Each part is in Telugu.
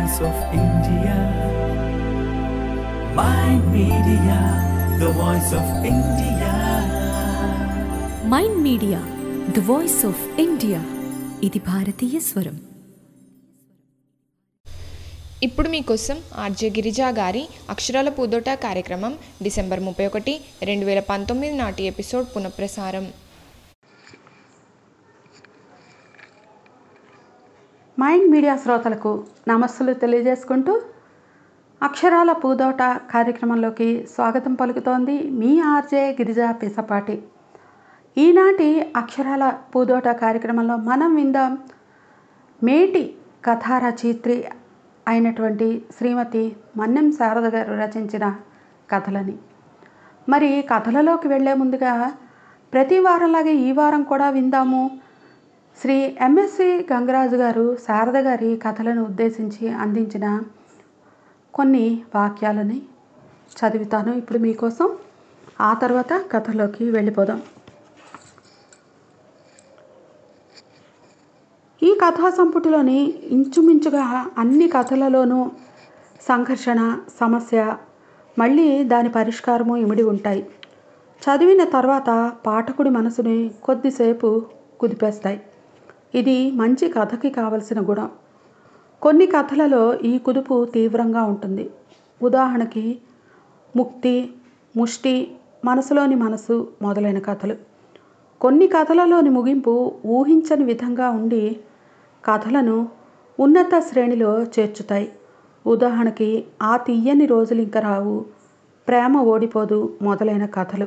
voice of India. Mind Media, the voice of India. Mind Media the voice of India. ఇది భారతీయ స్వరం. ఇప్పుడు మీకోసం ఆర్జే గిరిజా గారి అక్షరాల పూదోట కార్యక్రమం డిసెంబర్ 31, 2019 నాటి ఎపిసోడ్ పునఃప్రసారం. మైండ్ మీడియా శ్రోతలకు నమస్సులు తెలియజేసుకుంటూ అక్షరాల పూదోట కార్యక్రమంలోకి స్వాగతం పలుకుతోంది మీ ఆర్జే గిరిజా పిసపాటి. ఈనాటి అక్షరాల పూదోట కార్యక్రమంలో మనం విందాం మేటి కథా రచయిత్రి అయినటువంటి శ్రీమతి మన్నెం శారద గారు రచించిన కథలని. మరి కథలలోకి వెళ్ళే ముందుగా ప్రతి వారంలాగే ఈ వారం కూడా విందాము శ్రీ ఎంఎస్వి గంగరాజు గారు శారద గారి కథలను ఉద్దేశించి అందించిన కొన్ని వాక్యాలని చదువుతాను ఇప్పుడు మీకోసం. ఆ తర్వాత కథలోకి వెళ్ళిపోదాం. ఈ కథా సంపుటిలోని ఇంచుమించుగా అన్ని కథలలోనూ సంఘర్షణ, సమస్య, మళ్ళీ దాని పరిష్కారము ఇమిడి ఉంటాయి. చదివిన తర్వాత పాఠకుడి మనసుని కొద్దిసేపు కుదిపేస్తాయి. ఇది మంచి కథకి కావలసిన గుణం. కొన్ని కథలలో ఈ కుదుపు తీవ్రంగా ఉంటుంది. ఉదాహరణకి ముక్తి, ముష్టి, మనసులోని మనసు మొదలైన కథలు. కొన్ని కథలలోని ముగింపు ఊహించని విధంగా ఉండి కథలను ఉన్నత శ్రేణిలో చేర్చుతాయి. ఉదాహరణకి ఆ తీయని రోజులు ఇంక రావు, ప్రేమ ఓడిపోదు మొదలైన కథలు.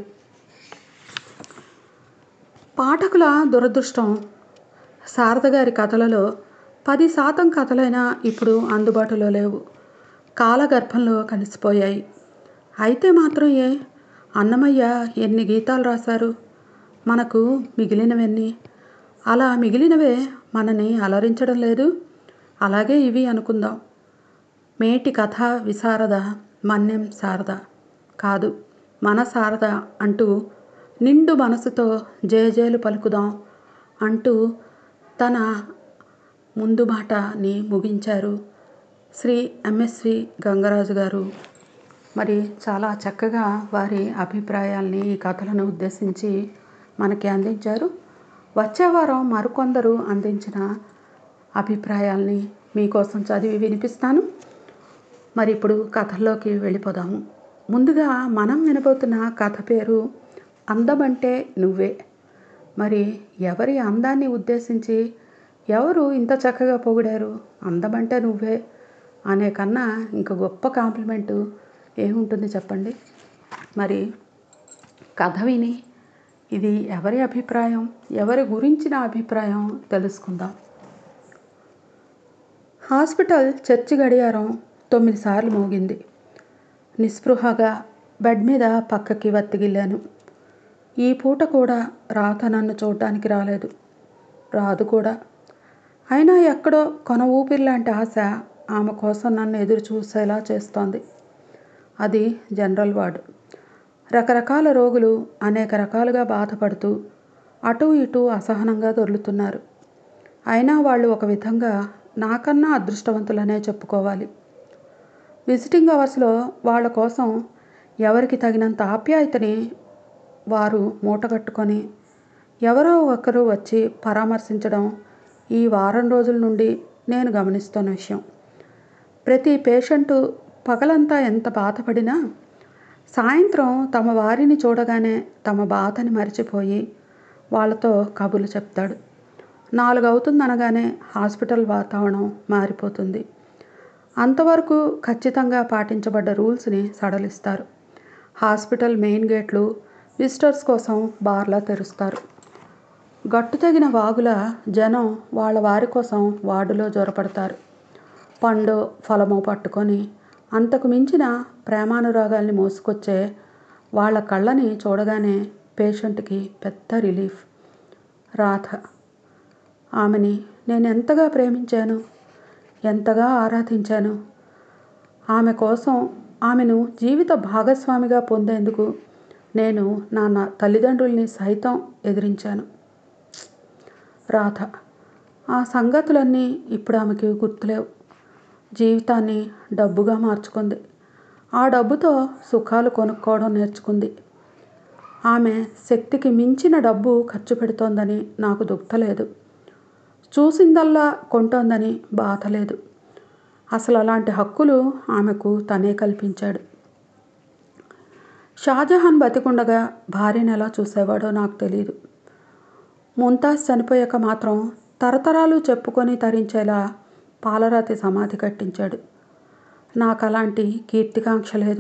పాఠకుల దురదృష్టం, శారద గారి కథలలో 10% కథలైనా ఇప్పుడు అందుబాటులో లేవు, కాలగర్భంలో కలిసిపోయాయి. అయితే మాత్రం అన్నమయ్య ఎన్ని గీతాలు రాశారు, మనకు మిగిలినవన్నీ. అలా మిగిలినవే మనని అలరించడం లేదు. అలాగే ఇవి అనుకుందాం. మేటి కథ విశారద మన్నెం శారద కాదు, మన శారద అంటూ నిండు మనసుతో జేజేలు పలుకుదాం అంటూ తన ముందు మాటని ముగించారు శ్రీ ఎంఎస్వి గంగరాజు గారు. మరి చాలా చక్కగా వారి అభిప్రాయాల్ని ఈ కథలను ఉద్దేశించి మనకి అందించారు. వచ్చే వారం మరికొందరు అందించిన అభిప్రాయాల్ని మీకోసం చదివి వినిపిస్తాను. మరి ఇప్పుడు కథల్లోకి వెళ్ళిపోదాము. ముందుగా మనం వినబోతున్న కథ పేరు అందమంటే నువ్వే. మరి ఎవరి అందాన్ని ఉద్దేశించి ఎవరు ఇంత చక్కగా పొగిడారు? అందమంటే నువ్వే అనే కన్నా ఇంక గొప్ప కాంప్లిమెంటు ఏముంటుంది చెప్పండి. మరి కథ విని ఇది ఎవరి అభిప్రాయం, ఎవరి గురించిన అభిప్రాయం తెలుసుకుందాం. హాస్పిటల్ చర్చి గడియారం 9 సార్లు మోగింది. నిస్పృహగా బెడ్ మీద పక్కకి వత్తిగిల్లాను. ఈ పూట కూడా రాత నన్ను చూడ్డానికి రాలేదు, రాదు కూడా. అయినా ఎక్కడో కొన ఊపిరిలాంటి ఆశ ఆమె కోసం నన్ను ఎదురు చూసేలా చేస్తోంది. అది జనరల్ వార్డు. రకరకాల రోగులు అనేక రకాలుగా బాధపడుతూ అటూ ఇటూ అసహనంగా దొర్లుతున్నారు. అయినా వాళ్ళు ఒక విధంగా నాకన్నా అదృష్టవంతులనే చెప్పుకోవాలి. విజిటింగ్ అవర్స్లో వాళ్ళ కోసం ఎవరికి తగినంత ఆప్యాయతని వారు మూటగట్టుకొని ఎవరో ఒకరు వచ్చి పరామర్శించడం ఈ వారం రోజుల నుండి నేను గమనిస్తున్న విషయం. ప్రతి పేషెంటు పగలంతా ఎంత బాధపడినా సాయంత్రం తమ వారిని చూడగానే తమ బాధని మరిచిపోయి వాళ్ళతో కబుర్లు చెప్తాడు. 4 అవుతుందనగానే హాస్పిటల్ వాతావరణం మారిపోతుంది. అంతవరకు ఖచ్చితంగా పాటించబడ్డ రూల్స్ని సడలిస్తారు. హాస్పిటల్ మెయిన్ గేట్లు విజిటర్స్ కోసం బార్లా తెరుస్తారు. గట్టు తగిన వాగుల జనం వాళ్ళ వారి కోసం వార్డులో జొరపడతారు. పండో ఫలమో పట్టుకొని అంతకు మించిన ప్రేమానురాగాల్ని మోసుకొచ్చే వాళ్ళ కళ్ళని చూడగానే పేషెంట్కి పెద్ద రిలీఫ్. రాధ, ఆమెని నేను ఎంతగా ప్రేమించాను, ఎంతగా ఆరాధించాను. ఆమె కోసం, ఆమెను జీవిత భాగస్వామిగా పొందేందుకు నేను నా తల్లిదండ్రుల్ని సైతం ఎదిరించాను. రాధ, ఆ సంగతులన్నీ ఇప్పుడు ఆమెకి గుర్తులేవు. జీవితాన్ని డబ్బుగా మార్చుకుంది. ఆ డబ్బుతో సుఖాలు కొనుక్కోవడం నేర్చుకుంది. ఆమె శక్తికి మించిన డబ్బు ఖర్చు పెడుతోందని నాకు దుఃఖలేదు. చూసిందల్లా కొంటోందని బాధ లేదు. అసలు అలాంటి హక్కులు ఆమెకు తనే కల్పించాడు. షాజహాన్ బతికుండగా భార్యను ఎలా చూసేవాడో నాకు తెలియదు. ముంతాజ్ చనిపోయాక మాత్రం తరతరాలు చెప్పుకొని తరించేలా పాలరాతి సమాధి కట్టించాడు. నాకు అలాంటి కీర్తికాంక్ష లేదు.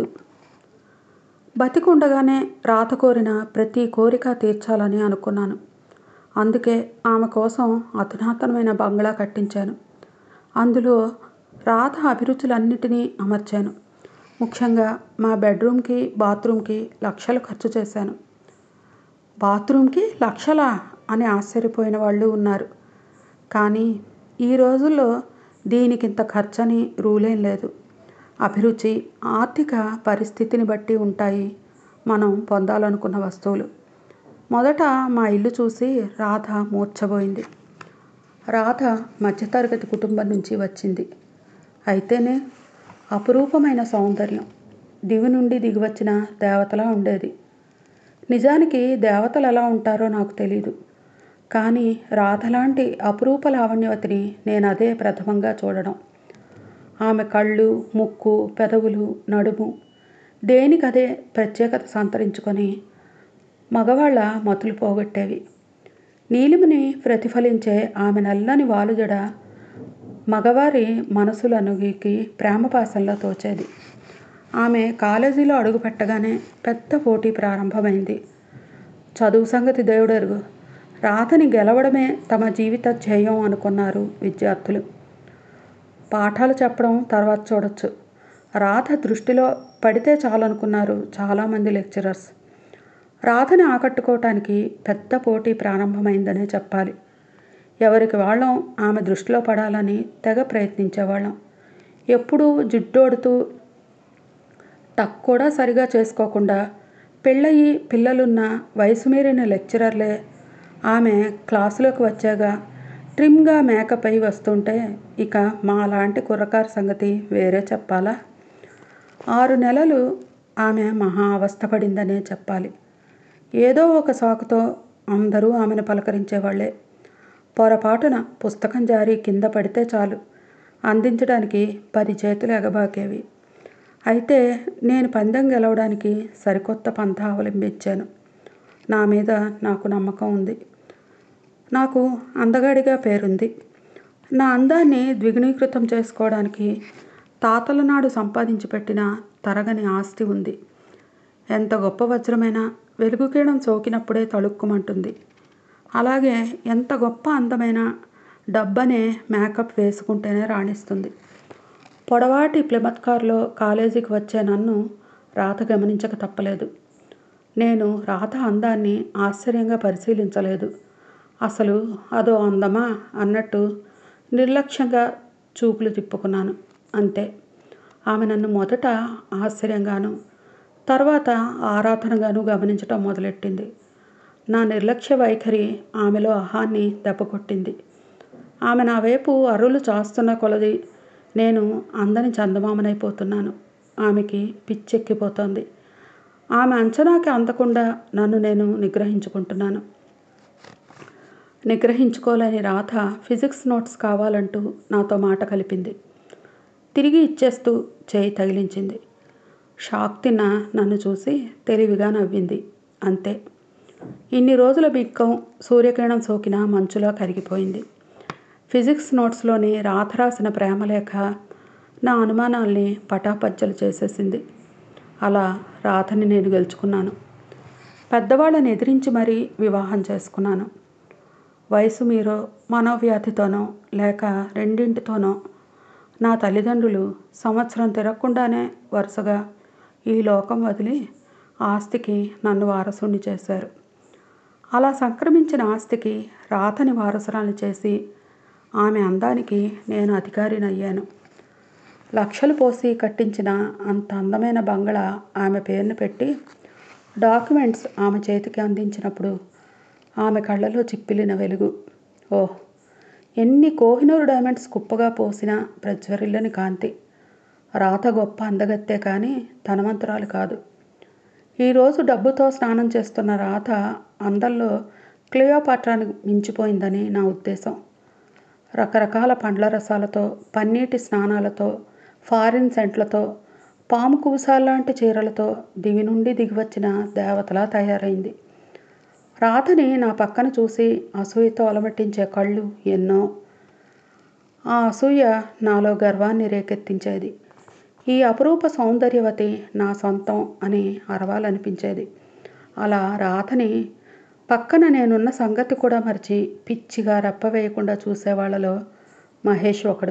బతికుండగానే రాత కోరిన ప్రతి కోరిక తీర్చాలని అనుకున్నాను. అందుకే ఆమె కోసం అధునాతనమైన బంగ్లా కట్టించాను. అందులో రాత అభిరుచులన్నిటినీ అమర్చాను. ముఖ్యంగా మా బెడ్రూమ్కి, బాత్రూమ్కి లక్షలు ఖర్చు చేశాను. బాత్రూమ్కి లక్షలా అని ఆశ్చర్యపోయిన వాళ్ళు ఉన్నారు. కానీ ఈ రోజుల్లో దీనికింత ఖర్చని రూలేం లేదు. అభిరుచి, ఆర్థిక పరిస్థితిని బట్టి ఉంటాయి మనం పొందాలనుకున్న వస్తువులు. మొదట మా ఇల్లు చూసి రాధ మూర్ఛపోయింది. రాధ మధ్యతరగతి కుటుంబం నుంచి వచ్చింది. అయితేనే అపురూపమైన సౌందర్యం. దివి నుండి దిగివచ్చిన దేవతలా ఉండేది. నిజానికి దేవతలు ఎలా ఉంటారో నాకు తెలీదు. కానీ రాధలాంటి అపురూప లావణ్యవతిని నేను అదే ప్రథమంగా చూడడం. ఆమె కళ్ళు, ముక్కు, పెదవులు, నడుము దేనికదే ప్రత్యేకత సంతరించుకొని మగవాళ్ళ మతులు పోగొట్టేవి. నీలిమని ప్రతిఫలించే ఆమె నల్లని వాలుజడ మగవారి మనసులనుగీకి ప్రేమపాసంలో తోచేది. ఆమె కాలేజీలో అడుగుపెట్టగానే పెద్ద పోటీ ప్రారంభమైంది. చదువు సంగతి దేవుడెరుగు. రాధని గెలవడమే తమ జీవిత ధ్యేయం అనుకున్నారు విద్యార్థులు. పాఠాలు చెప్పడం తర్వాత చూడొచ్చు. రాధ దృష్టిలో పడితే చాలనుకున్నారు చాలామంది లెక్చరర్స్. రాధని ఆకట్టుకోవటానికి పెద్ద పోటీ ప్రారంభమైందనే చెప్పాలి. ఎవరికి వాళ్ళం ఆమె దృష్టిలో పడాలని తెగ ప్రయత్నించేవాళ్ళం. ఎప్పుడూ జిడ్డోడుతూ టక్ కూడా సరిగా చేసుకోకుండా పెళ్ళయి పిల్లలున్న వయసు మీరిన లెక్చరర్లే ఆమె క్లాసులోకి వచ్చాక ట్రిమ్గా మేకప్ అయి వస్తుంటే ఇక మా లాంటి కుర్రకారు సంగతి వేరే చెప్పాలా? 6 నెలలు ఆమె మహా అవస్థపడిందనే చెప్పాలి. ఏదో ఒక సాకుతో అందరూ ఆమెను పలకరించేవాళ్లే. పొరపాటున పుస్తకం జారి కింద పడితే చాలు అందించడానికి 10 చేతులు ఎగబాకేవి. అయితే నేను పందెం గెలవడానికి సరికొత్త పంథా అవలంబించాను. నా మీద నాకు నమ్మకం ఉంది. నాకు అందగాడిగా పేరుంది. నా అందాన్ని ద్విగుణీకృతం చేసుకోవడానికి తాతల నాడు సంపాదించి పెట్టిన తరగని ఆస్తి ఉంది. ఎంత గొప్ప వజ్రమైనా వెలుగుకిరణం సోకినప్పుడే తళుక్కుమంటుంది. అలాగే ఎంత గొప్ప అందమైన డబ్బనే మేకప్ వేసుకుంటేనే రాణిస్తుంది. పొడవాటి ప్లిమత్ కారులో కాలేజీకి వచ్చే నన్ను రాధ గమనించక తప్పలేదు. నేను రాధ అందాన్ని ఆశ్చర్యంగా పరిశీలించలేదు. అసలు అదో అందమా అన్నట్టు నిర్లక్ష్యంగా చూపులు తిప్పుకున్నాను. అంతే. ఆమె నన్ను మొదట ఆశ్చర్యంగాను తర్వాత ఆరాధనగాను గమనించటం మొదలెట్టింది. నా నిర్లక్ష్య వైఖరి ఆమెలో అహాన్ని దెబ్బకొట్టింది. ఆమె నా వైపు అరులు చాస్తున్న కొలది నేను అందని చందమామనైపోతున్నాను. ఆమెకి పిచ్చెక్కిపోతోంది. ఆమె అంచనాకి అందకుండా నన్ను నేను నిగ్రహించుకుంటున్నాను. నిగ్రహించుకోలేని రాధ ఫిజిక్స్ నోట్స్ కావాలంటూ నాతో మాట కలిపింది. తిరిగి ఇచ్చేస్తూ చేయి తగిలించింది. షాక్ తిన్న నన్ను చూసి తెలివిగా నవ్వింది. అంతే. ఇన్ని రోజుల బిక్కం సూర్యకిరణం సోకిన మంచులా కరిగిపోయింది. ఫిజిక్స్ నోట్స్లోని రాధ రాసిన ప్రేమలేఖ నా అనుమానాల్ని పటాపంచలు చేసేసింది. అలా రాధని నేను గెలుచుకున్నాను. పెద్దవాళ్ళని ఎదిరించి మరీ వివాహం చేసుకున్నాను. వయసు మీరో మనోవ్యాధితోనో లేక రెండింటితోనో నా తల్లిదండ్రులు సంవత్సరం తిరగకుండానే వరుసగా ఈ లోకం వదిలి ఆస్తికి నన్ను వారసుని చేశారు. అలా సంక్రమించిన ఆస్తికి రాధని వారసురాలు చేసి ఆమె అందానికి నేను అధికారినయ్యాను. లక్షలు పోసి కట్టించిన అంత అందమైన బంగళా ఆమె పేరును పెట్టి డాక్యుమెంట్స్ ఆమె చేతికి అందించినప్పుడు ఆమె కళ్ళలో చిప్పిలిన వెలుగు. ఓహ్, ఎన్ని కోహినూరు డైమండ్స్ కుప్పగా పోసినా ప్రజ్వరిల్లని కాంతి. రాత గొప్ప అందగత్తే కానీ ధనవంతురాలు కాదు. ఈరోజు డబ్బుతో స్నానం చేస్తున్న రాత అందంలో క్లియోపాట్రాను మించిపోయిందని నా ఉద్దేశం. రకరకాల పండ్ల రసాలతో, పన్నీటి స్నానాలతో, ఫారిన్ సెంట్లతో, పాము కుబుసాల్లాంటి చీరలతో దివి నుండి దిగివచ్చిన దేవతలా తయారైంది. రాతని నా పక్కన చూసి అసూయతో అలమటించే కళ్ళు ఎన్నో. ఆ అసూయ నాలో గర్వాన్ని రేకెత్తించేది. ఈ అపురూప సౌందర్యవతి నా సొంతం అని అరవాలనిపించేది. అలా రాతని పక్కన నేనున్న సంగతి కూడా మరిచి పిచ్చిగా రెప్పవేయకుండా చూసేవాళ్లలో మహేష్ ఒకడు.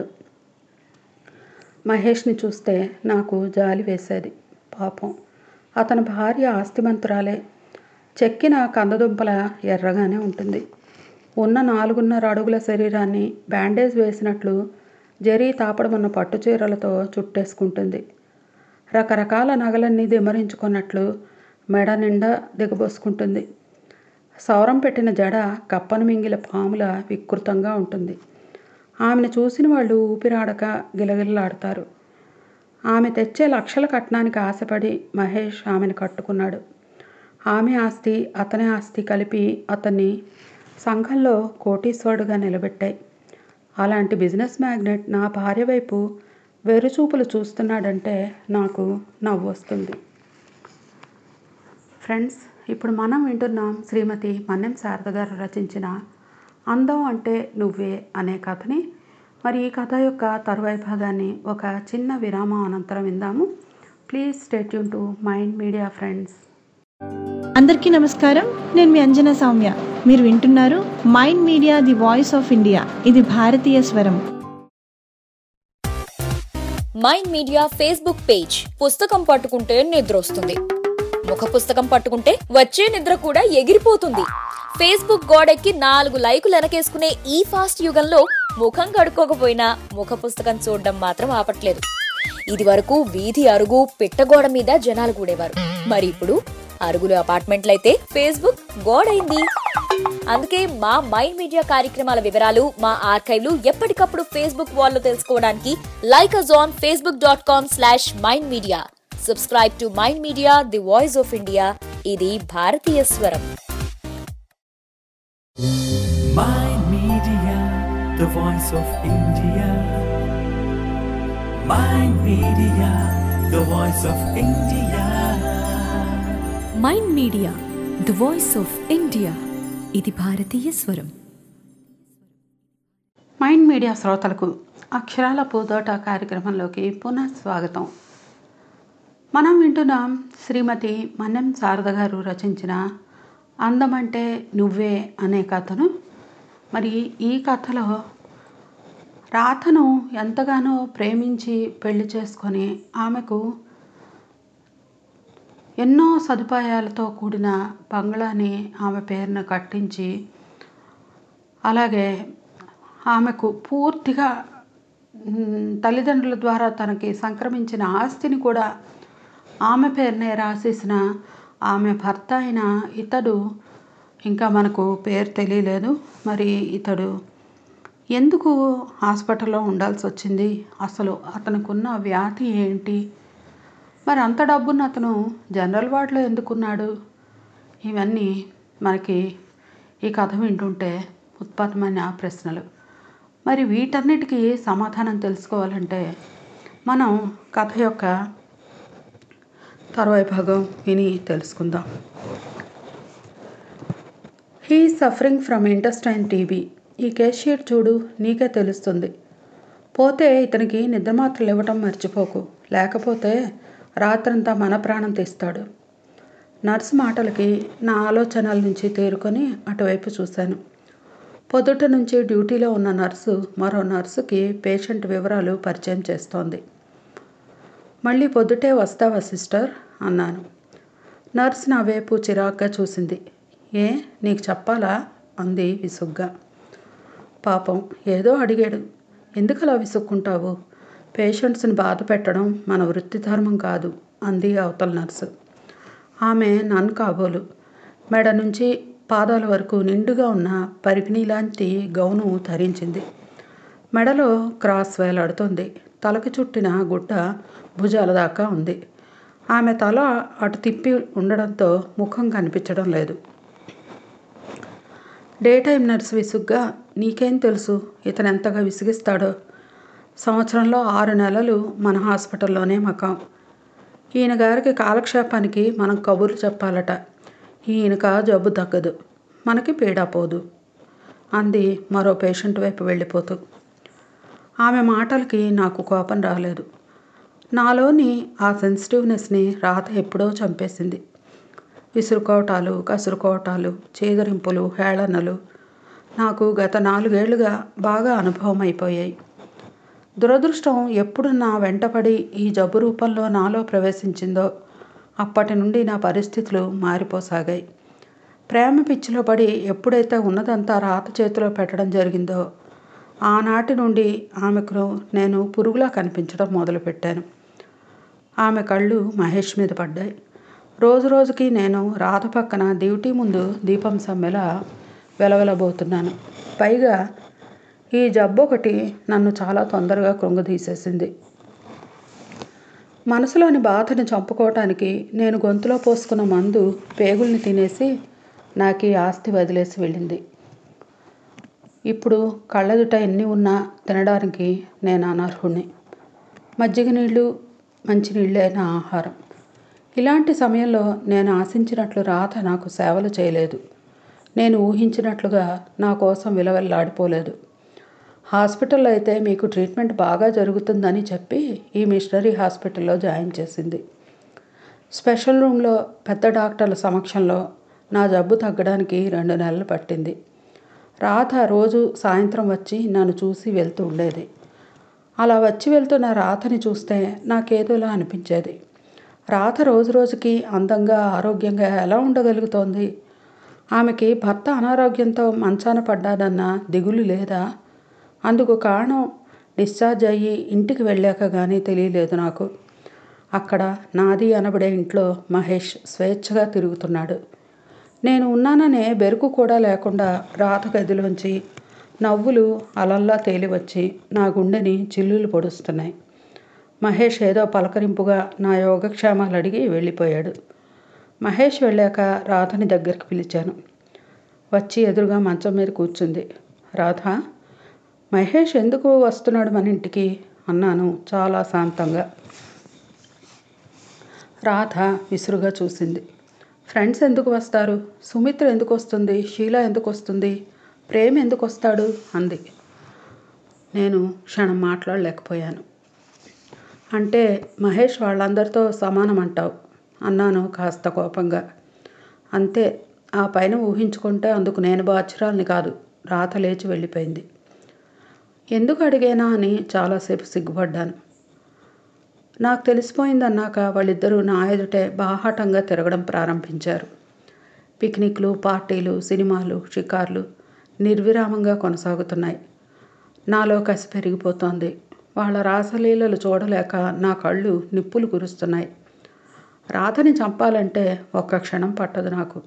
మహేష్ని చూస్తే నాకు జాలి వేసేది. పాపం, అతని భార్య ఆస్తిమంతురాలే. చెక్కిన కందదుంపల ఎర్రగానే ఉంటుంది. ఉన్న 4.5 అడుగుల శరీరాన్ని బ్యాండేజ్ వేసినట్లు జరీ తాపడమన్న పట్టు చీరలతో చుట్టేసుకుంటుంది. రకరకాల నగలన్నీ దిమ్మరించుకున్నట్లు మెడ నిండా దిగబోసుకుంటుంది. సౌరం పెట్టిన జడ కప్పను మింగిల పాముల వికృతంగా ఉంటుంది. ఆమెను చూసిన వాళ్ళు ఊపిరాడక గిలగిల్లాడతారు. ఆమె తెచ్చే లక్షల కట్నానికి ఆశపడి మహేష్ ఆమెను కట్టుకున్నాడు. ఆమె ఆస్తి అతని ఆస్తి కలిపి అతన్ని సంఘంలో కోటీశ్వరుడుగా నిలబెట్టాయి. అలాంటి బిజినెస్ మ్యాగ్నెట్ నా భార్య వైపు వెరుచూపులు చూస్తున్నాడంటే నాకు నవ్వు వస్తుంది. ఫ్రెండ్స్, ఇప్పుడు మనం వింటున్నాం శ్రీమతి మన్నెం శారద గారు రచించిన అందం అంటే నువ్వే అనే కథని. మరి ఈ కథ యొక్క తరువాయి భాగాన్ని ఒక చిన్న విరామం అనంతరం విందాము. Please stay tune to Mind Media friends. అందరికీ నమస్కారం. నేను మీ అంజనా సౌమ్య. మీరు వింటున్నారు Mind Media the voice of India. ఇది భారతీయ స్వరం. Mind Media Facebook page. పుస్తకం పట్టుకుంటే నిద్ర వస్తుంది, ముఖ పుస్తకం పట్టుకుంటే వచ్చే నిద్ర కూడా ఎగిరిపోతుంది. ఫేస్బుక్ గోడెక్కి 4 లైకులు వెనకేసుకునే ఈ ఫాస్ట్ యుగంలో ముఖం కడుక్కోకపోయినా ముఖ పుస్తకం చూడడం మాత్రం ఆపట్లేదు. ఇది వరకు వీధి అరుగు పిట్టగోడ మీద జనాలు కూడేవారు. మరి ఇప్పుడు అరుగులు అపార్ట్మెంట్లయితే ఫేస్బుక్ గోడైంది. అందుకే మా మైండ్ మీడియా కార్యక్రమాల వివరాలు, మా ఆర్కైవ్లు ఎప్పటికప్పుడు ఫేస్బుక్ వాల్లో తెలుసుకోవడానికి like us on facebook.com/mindmedia. Subscribe to Mind Media the voice of India. ఇది భారతీయ స్వరం. Mind Media, the voice of India. Mind Media, the voice of India. Mind Media the voice of India. ఇది భారతీయ స్వరం. మైండ్ మీడియా శ్రోతలకు అక్షరాల పూదోట కార్యక్రమంలోకి పునః స్వాగతం. మనం వింటున్నాం శ్రీమతి మన్నెం శారద గారు రచించిన అందమంటే నువ్వే అనే కథను. మరి ఈ కథలో రాతను ఎంతగానో ప్రేమించి పెళ్లి చేసుకొని ఆమెకు ఎన్నో సదుపాయాలతో కూడిన బంగ్లాని ఆమె పేరున కట్టించి, అలాగే ఆమెకు పూర్తిగా తల్లిదండ్రుల ద్వారా తనకి సంక్రమించిన ఆస్తిని కూడా ఆమె పేరునే రాసేసిన ఆమె భర్త అయిన ఇతడు, ఇంకా మనకు పేరు తెలియలేదు. మరి ఇతడు ఎందుకు హాస్పిటల్లో ఉండాల్సి వచ్చింది, అసలు అతనుకున్న వ్యాధి ఏంటి, మరి అంత డబ్బును అతను జనరల్ వార్డులో ఎందుకున్నాడు, ఇవన్నీ మనకి ఈ కథ వింటుంటే ఉత్పన్నమైన ప్రశ్నలు. మరి వీటన్నిటికీ సమాధానం తెలుసుకోవాలంటే మనం కథ యొక్క తరువాయి భాగం విని తెలుసుకుందాం. He suffering from intestine TB. ఈ కేస్ షీట్ చూడు, నీకే తెలుస్తుంది. పోతే ఇతనికి నిద్రమాత్రలు ఇవ్వటం మర్చిపోకు, లేకపోతే రాత్రంతా మన ప్రాణం తీస్తాడు. నర్సు మాటలకి నా ఆలోచనల నుంచి తేరుకొని అటువైపు చూశాను. పొద్దుట నుంచి డ్యూటీలో ఉన్న నర్సు మరో నర్సుకి పేషెంట్ వివరాలు పరిచయం చేస్తోంది. మళ్ళీ పొద్దుటే వస్తావా సిస్టర్ అన్నాను. నర్సు నా వైపు చిరాగ్గా చూసింది. ఏ, నీకు చెప్పాలా అంది విసుగ్గా. పాపం ఏదో అడిగాడు, ఎందుకలా విసుక్కుంటావు, పేషెంట్స్ని బాధ పెట్టడం మన వృత్తి ధర్మం కాదు అంది అవతల నర్సు. ఆమె నన్ను కాబోలు మెడ నుంచి పాదాల వరకు నిండుగా ఉన్న పరికిణీ లాంటి గౌను ధరించింది. మెడలో క్రాస్ వేలాడుతోంది. తలకి చుట్టిన గుడ్డ భుజాల దాకా ఉంది. ఆమె తల అటు తిప్పి ఉండడంతో ముఖం కనిపించడం లేదు. డే టైం నర్సు విసుగ్గా, నీకేం తెలుసు ఇతను ఎంతగా విసిగిస్తాడో? సంవత్సరంలో 6 నెలలు మన హాస్పిటల్లోనే మకాం. ఈయన గారికి కాలక్షేపానికి మనం కబుర్లు చెప్పాలట. ఈయనక జబ్బు తగ్గదు, మనకి పీడా పోదు అంది మరో పేషెంట్ వైపు వెళ్ళిపోతూ. ఆమె మాటలకి నాకు కోపం రాలేదు. నాలోని ఆ సెన్సిటివ్నెస్ని రాత ఎప్పుడో చంపేసింది. విసురుకోవటాలు, కసురుకోవటాలు, చేదరింపులు, హేళనలు నాకు గత 4 ఏళ్లుగా బాగా అనుభవం అయిపోయాయి. దురదృష్టం ఎప్పుడు నా వెంటపడి ఈ జబ్బు రూపంలో నాలో ప్రవేశించిందో అప్పటి నుండి నా పరిస్థితులు మారిపోసాగాయి. ప్రేమ పిచ్చిలో పడి ఎప్పుడైతే ఉన్నదంతా రాత చేతిలో పెట్టడం జరిగిందో ఆనాటి నుండి ఆమెకు నేను పురుగులా కనిపించడం మొదలుపెట్టాను. ఆమె కళ్ళు మహేష్ మీద పడ్డాయి. రోజు రోజుకి నేను రాత పక్కన డ్యూటీ ముందు దీపం సమ్మెలా వెలవెలబోతున్నాను. పైగా ఈ జబ్బు ఒకటి నన్ను చాలా తొందరగా కృంగదీసేసింది. మనసులోని బాధని చంపుకోవటానికి నేను గొంతులో పోసుకున్న మందు పేగుల్ని తినేసి నాకు ఈ ఆస్తి వదిలేసి వెళ్ళింది. ఇప్పుడు కళ్ళెదుట ఎన్ని ఉన్నా తినడానికి నేను అనర్హుణ్ణి. మజ్జిగ నీళ్ళు, మంచినీళ్ళే నా ఆహారం. ఇలాంటి సమయంలో నేను ఆశించినట్లు రాత నాకు సేవలు చేయలేదు. నేను ఊహించినట్లుగా నా కోసం విలవెల్లాడిపోలేదు. హాస్పిటల్లో అయితే మీకు ట్రీట్మెంట్ బాగా జరుగుతుందని చెప్పి ఈ మిషనరీ హాస్పిటల్లో జాయిన్ చేసింది. స్పెషల్ రూమ్లో పెద్ద డాక్టర్ల సమక్షంలో నా జబ్బు తగ్గడానికి 2 నెలలు పట్టింది. రాధ రోజు సాయంత్రం వచ్చి నన్ను చూసి వెళ్తూ ఉండేది. అలా వచ్చి వెళ్తున్న రాధని చూస్తే నాకేదోలా అనిపించేది. రాధ రోజు రోజుకి అందంగా, ఆరోగ్యంగా ఎలా ఉండగలుగుతోంది? ఆమెకి భర్త అనారోగ్యంతో మంచాన పడ్డాడన్న దిగులు లేదా? అందుకు కారణం డిశ్చార్జ్ అయ్యి ఇంటికి వెళ్ళాక కానీ తెలియలేదు నాకు. అక్కడ నాది అనబడే ఇంట్లో మహేష్ స్వేచ్ఛగా తిరుగుతున్నాడు. నేను ఉన్నాననే బెరుకు కూడా లేకుండా రాత గదిలోంచి నవ్వులు అలల్లా తేలివచ్చి నా గుండెని చిల్లులు పొడుస్తున్నాయి. మహేష్ ఏదో పలకరింపుగా నా యోగక్షేమాలు అడిగి వెళ్ళిపోయాడు. మహేష్ వెళ్ళాక రాధని దగ్గరికి పిలిచాను. వచ్చి ఎదురుగా మంచం మీద కూర్చుంది. రాధ, మహేష్ ఎందుకు వస్తున్నాడు మన ఇంటికి అన్నాను చాలా శాంతంగా. రాధ విసురుగా చూసింది. ఫ్రెండ్స్ ఎందుకు వస్తారు? సుమిత్ర ఎందుకు వస్తుంది? షీలా ఎందుకు వస్తుంది? ప్రేమ్ ఎందుకు వస్తాడు అంది. నేను క్షణం మాట్లాడలేకపోయాను. అంటే మహేష్ వాళ్ళందరితో సమానం అంటావు అన్నాను కాస్త కోపంగా. అంతే, ఆ పైన ఊహించుకుంటే అందుకు నేను బాధ్యురాల్ని కాదు. రాధ లేచి వెళ్ళిపోయింది. ఎందుకు అడిగానా అని చాలాసేపు సిగ్గుపడ్డాను. నాకు తెలిసిపోయిందన్నాక వాళ్ళిద్దరూ నా ఎదుటే బాహాటంగా తిరగడం ప్రారంభించారు. పిక్నిక్లు, పార్టీలు, సినిమాలు, షికార్లు నిర్విరామంగా కొనసాగుతున్నాయి. నాలో కసి పెరిగిపోతోంది. వాళ్ళ రాసలీలలు చూడలేక నా కళ్ళు నిప్పులు కురుస్తున్నాయి. రాధని చంపాలంటే ఒక్క క్షణం పట్టదు నాకు.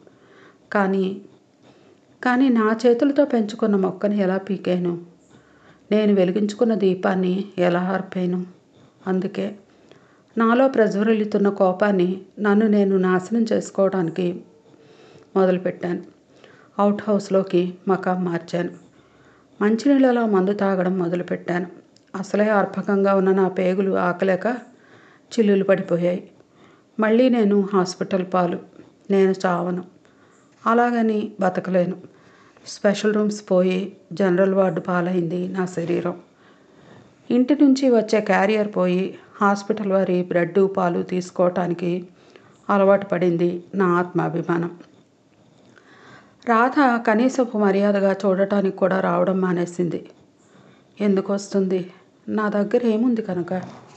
కానీ నా చేతులతో పెంచుకున్న మొక్కని ఎలా పీకాను? నేను వెలిగించుకున్న దీపాన్ని ఎలా ఆర్పాను? అందుకే నాలో ప్రజ్వరిల్లుతున్న కోపాన్ని నన్ను నేను నాశనం చేసుకోవడానికి మొదలుపెట్టాను. అవుట్ హౌస్లోకి మకాం మార్చాను. మంచినీళ్ళలో మందు తాగడం మొదలుపెట్టాను. అసలే అర్భకంగా ఉన్న నా పేగులు ఆకలేక చిల్లులు పడిపోయాయి. మళ్ళీ నేను హాస్పిటల్ పాలు. నేను చావను, అలాగని బతకలేను. స్పెషల్ రూమ్స్ పోయి జనరల్ వార్డు పాలైంది నా శరీరం. ఇంటి నుంచి వచ్చే క్యారియర్ పోయి హాస్పిటల్ వారి బ్రెడ్, పాలు తీసుకోవటానికి అలవాటు పడింది నా ఆత్మాభిమానం. రాధ కనీసపు మర్యాదగా చూడటానికి కూడా రావడం మానేసింది. ఎందుకు వస్తుంది? నా దగ్గర ఏముంది కనుక?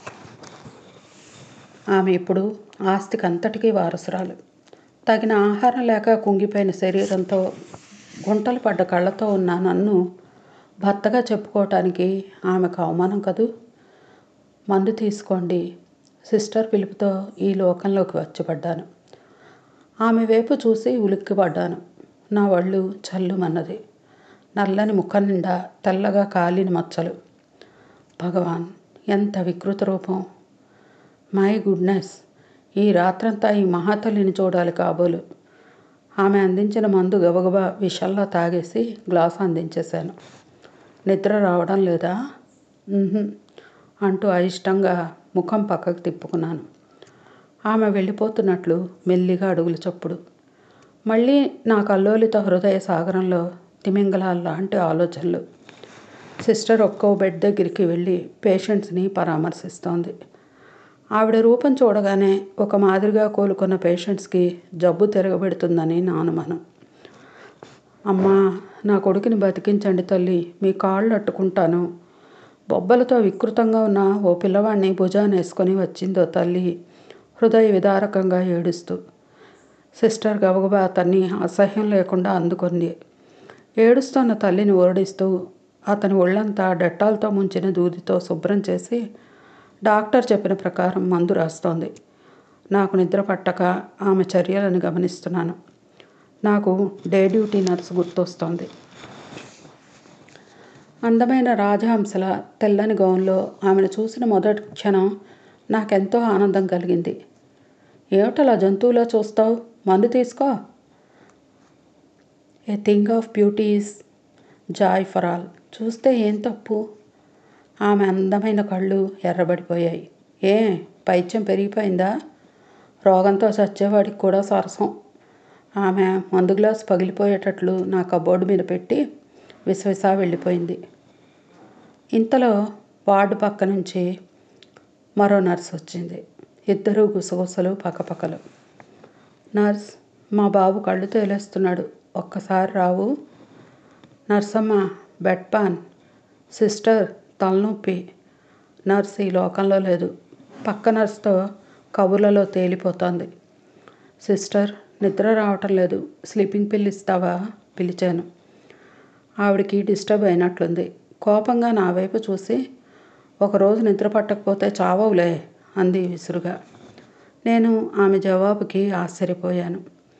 ఆమె ఇప్పుడు ఆస్తికంతటికీ వారసురాలు. తగిన ఆహారం లేక కుంగిపోయిన శరీరంతో, గుంటలు పడ్డ కళ్ళతో ఉన్న నన్ను భర్తగా చెప్పుకోవటానికి ఆమెకు అవమానం కదూ. మందు తీసుకోండి సిస్టర్ పిలుపుతో ఈ లోకంలోకి వచ్చిపడ్డాను. ఆమె వైపు చూసి ఉలిక్కిపడ్డాను. నా ఒళ్ళు చల్లుమన్నది. నల్లని ముఖం నిండా తెల్లగా కాలిన మచ్చలు. భగవాన్, ఎంత వికృత రూపం! My goodness! ఈ రాత్రంతా ఈ మహాతల్లిని చూడాలి కాబోలు. ఆమె అందించిన మందు గబగబా విషల్లా తాగేసి గ్లాసు అందించేశాను. నిద్ర రావడం లేదా అంటూ అయిష్టంగా ముఖం పక్కకు తిప్పుకున్నాను. ఆమె వెళ్ళిపోతున్నట్లు మెల్లిగా అడుగుల చప్పుడు. మళ్ళీ నా కల్లోలిత హృదయ సాగరంలో తిమింగలాల లాంటి ఆలోచనలు. సిస్టర్ ఒక్కో బెడ్ దగ్గరికి వెళ్ళి పేషెంట్స్ని పరామర్శిస్తోంది. ఆవిడ రూపం చూడగానే ఒక మాదిరిగా కోలుకున్న పేషెంట్స్కి జబ్బు తిరగబెడుతుందని నా అనుమానం. అమ్మా, నా కొడుకుని బతికించండి తల్లి, మీ కాళ్ళు అట్టుకుంటాను. బొబ్బలతో వికృతంగా ఉన్న ఓ పిల్లవాడిని భుజాన్ని వేసుకొని వచ్చిందో తల్లి, హృదయ విదారకంగా ఏడుస్తూ. సిస్టర్ గబగబా అతన్ని అసహ్యం లేకుండా అందుకుంది. ఏడుస్తున్న తల్లిని ఓడిస్తూ అతని ఒళ్ళంతా డెట్టాల్తో ముంచిన దూదితో శుభ్రం చేసి డాక్టర్ చెప్పిన ప్రకారం మందు రాస్తోంది. నాకు నిద్ర పట్టక ఆమె చర్యలను గమనిస్తున్నాను. నాకు డే డ్యూటీ నర్సు గుర్తొస్తోంది. అందమైన రాజహంసల తెల్లని గౌన్లో ఆమెను చూసిన మొదటి క్షణం నాకెంతో ఆనందం కలిగింది. ఏమిటలా జంతువులో చూస్తావు? మందు తీసుకో. A thing of beauty is joy for all. చూస్తే ఏం తప్పు? ఆమె అందమైన కళ్ళు ఎర్రబడిపోయాయి. ఏ పైత్యం పెరిగిపోయిందా? రోగంతో చచ్చేవాడికి కూడా సరసం. ఆమె మందు గ్లాసు పగిలిపోయేటట్లు నా కబోర్డు మీద పెట్టి విసవిసా వెళ్ళిపోయింది. ఇంతలో వార్డు పక్క నుంచి మరో నర్స్ వచ్చింది. ఇద్దరూ గుసగుసలు పక్కపక్కలు. నర్స్, మా బాబు కళ్ళు తేలేస్తున్నాడు, ఒక్కసారి రావు? నర్సమ్మ, బెడ్ పాన్. సిస్టర్, తలనొప్పి. నర్స్ ఈ లోకంలో లేదు. పక్క నర్స్తో కబుర్లలో తేలిపోతోంది. సిస్టర్, నిద్ర రావటం లేదు, స్లీపింగ్ పిల్ ఇస్తావా? పిలిచాను. ఆవిడికి డిస్టర్బ్ అయినట్లుంది. కోపంగా నా వైపు చూసి, ఒకరోజు నిద్ర పట్టకపోతే చావవులే అంది విసురుగా. నేను ఆమె జవాబుకి ఆశ్చర్యపోయాను.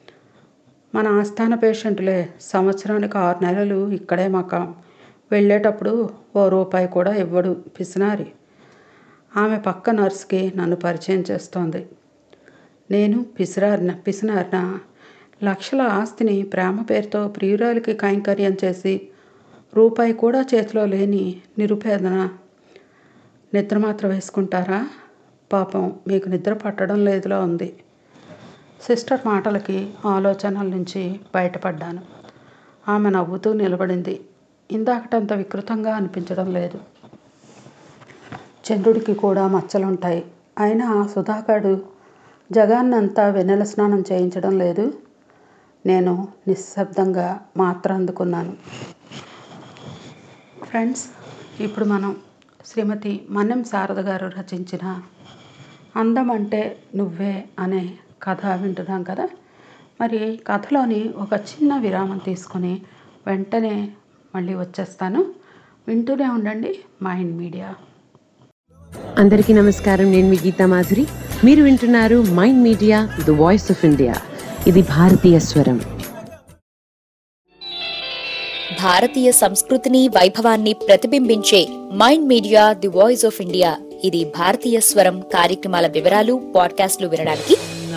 మన ఆస్థాన పేషెంట్లే, సంవత్సరానికి 6 నెలలు ఇక్కడే మకాం. వెళ్ళేటప్పుడు ₹1 కూడా ఇవ్వడు పిసినారి. ఆమె పక్క నర్స్కి నన్ను పరిచయం చేస్తోంది. నేను పిసినారిన లక్షల ఆస్తిని ప్రేమ పేరుతో ప్రియురాలికి కైంకర్యం చేసి ₹1 కూడా చేతిలో లేని నిరుపేదన నిద్ర మాత్రం వేసుకుంటారా? పాపం, మీకు నిద్ర పట్టడం లేదులా ఉంది. సిస్టర్ మాటలకి ఆలోచనల నుంచి బయటపడ్డాను. ఆమె నవ్వుతూ నిలబడింది. ఇందాకటంత వికృతంగా అనిపించడం లేదు. చంద్రుడికి కూడా మచ్చలుంటాయి. అయినా సుధాకరుడు జగాన్నంతా వెన్నెల స్నానం చేయించడం లేదు. నేను నిశ్శబ్దంగా మాత్ర అందుకున్నాను. ఫ్రెండ్స్, ఇప్పుడు మనం శ్రీమతి మన్నెం శారద గారు రచించిన అందం అంటే నువ్వే అనే కథ వింటున్నాం కదా. మరి కథలోని ఒక చిన్న విరామం తీసుకొని వెంటనే మళ్ళీ వచ్చేస్తాను. వింటూనే ఉండండి మైండ్ మీడియా. అందరికీ నమస్కారం. నేను మీ గీతా మాధురి. మీరు వింటున్నారు Mind Media, the voice of India. ఇది భారతీయ స్వరం. భారతీయ సంస్కృతిని, వైభవాన్ని ప్రతిబింబించే Mind Media, the voice of India. ఇది భారతీయ స్వరం కార్యక్రమాల వివరాలు, పాడ్కాస్ట్లు వినడానికి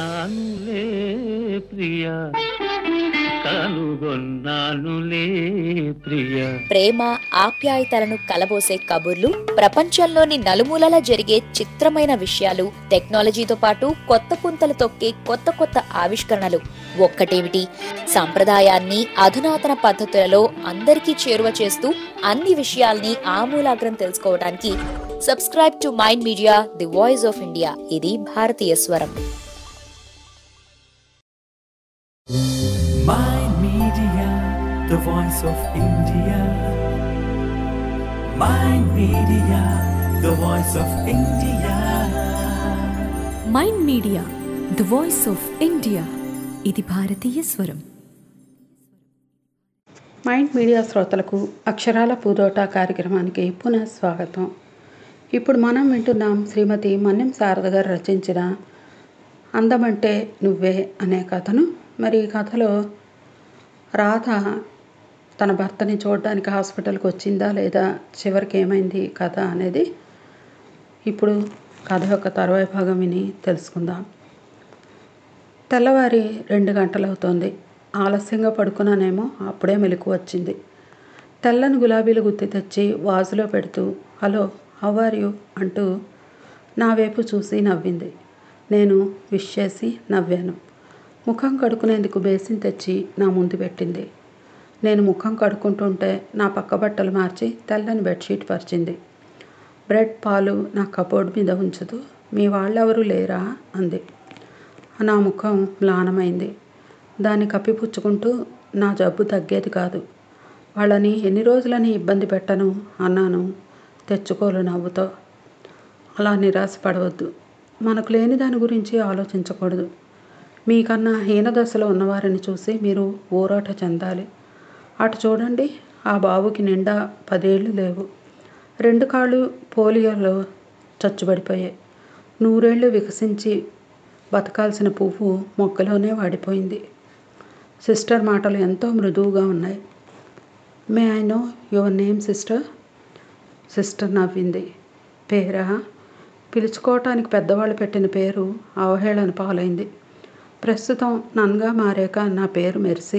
ప్రేమ, ఆప్యాయతలను కలబోసే కబుర్లు, ప్రపంచంలోని నలుమూలలా జరిగే చిత్రమైన విషయాలు, టెక్నాలజీతో పాటు కొత్త పుంతలు తొక్కే కొత్త కొత్త ఆవిష్కరణలు. ఒక్కటేమిటి, సంప్రదాయాన్ని అధునాతన పద్ధతులలో అందరికీ చేరువ చేస్తూ అన్ని విషయాల్ని ఆమూలాగ్రం తెలుసుకోవడానికి subscribe to Mind Media, the voice of India. ఇది భారతీయ స్వరం. Mind Media, the voice of India. Mind Media, the voice of India. Mind Media, the voice of India. ఇది భారతీయ స్వరం. మైండ్ మీడియా శ్రోతలకు అక్షరాల పూదోట కార్యక్రమానికి పునః స్వాగతం. ఇప్పుడు మనం వింటున్నాం శ్రీమతి మన్నెం శారద గారు రచించిన అందమంటే నువ్వే అనే కథను. మరి ఈ కథలో రాధ తన భర్తని చూడడానికి హాస్పిటల్కి వచ్చిందా లేదా, చివరికి ఏమైంది కథ అనేది ఇప్పుడు కథ యొక్క తర్వాయి భాగం విని తెలుసుకుందాం. తెల్లవారి 2 గంటలవుతోంది. ఆలస్యంగా పడుకున్నానేమో, అప్పుడే మెలకు వచ్చింది. తెల్లని గులాబీలు గుత్తి తెచ్చి వాజులో పెడుతూ హలో హౌ ఆర్ యూ అంటూ నా వైపు చూసి నవ్వింది. నేను విష్ చేసి నవ్వాను. ముఖం కడుక్కునేందుకు బేసిన్ తెచ్చి నా ముందు పెట్టింది. నేను ముఖం కడుక్కుంటుంటే నా పక్క బట్టలు మార్చి తెల్లని బెడ్షీట్ పరిచింది. బ్రెడ్ పాలు నా కబోర్డ్ మీద ఉంచుతూ మీ వాళ్ళెవరూ లేరా అంది. నా ముఖం మ్లానమైంది. దాన్ని కప్పిపుచ్చుకుంటూ నా జబ్బు తగ్గేది కాదు, వాళ్ళని ఎన్ని రోజులని ఇబ్బంది పెట్టను అన్నాను తెచ్చుకోలు నవ్వుతో. అలా నిరాశపడవద్దు. మనకు లేని దాని గురించి ఆలోచించకూడదు. మీకన్నా హీనదశలో ఉన్నవారిని చూసి మీరు ఊరాట చెందాలి. అటు చూడండి, ఆ బాబుకి నిండా 10 ఏళ్ళు లేవు. 2 కాళ్ళు పోలియోలో చచ్చుబడిపోయాయి. 100 ఏళ్ళు వికసించి బతకాల్సిన పువ్వు మొక్కలోనే వాడిపోయింది. సిస్టర్ మాటలు ఎంతో మృదువుగా ఉన్నాయి. May I know your name sister? Sister నవ్వింది. పేరా? పిలుచుకోవటానికి పెద్దవాళ్ళు పెట్టిన పేరు అవహేళన పాలైంది. ప్రస్తుతం నన్గా మారాక నా పేరు Mercy.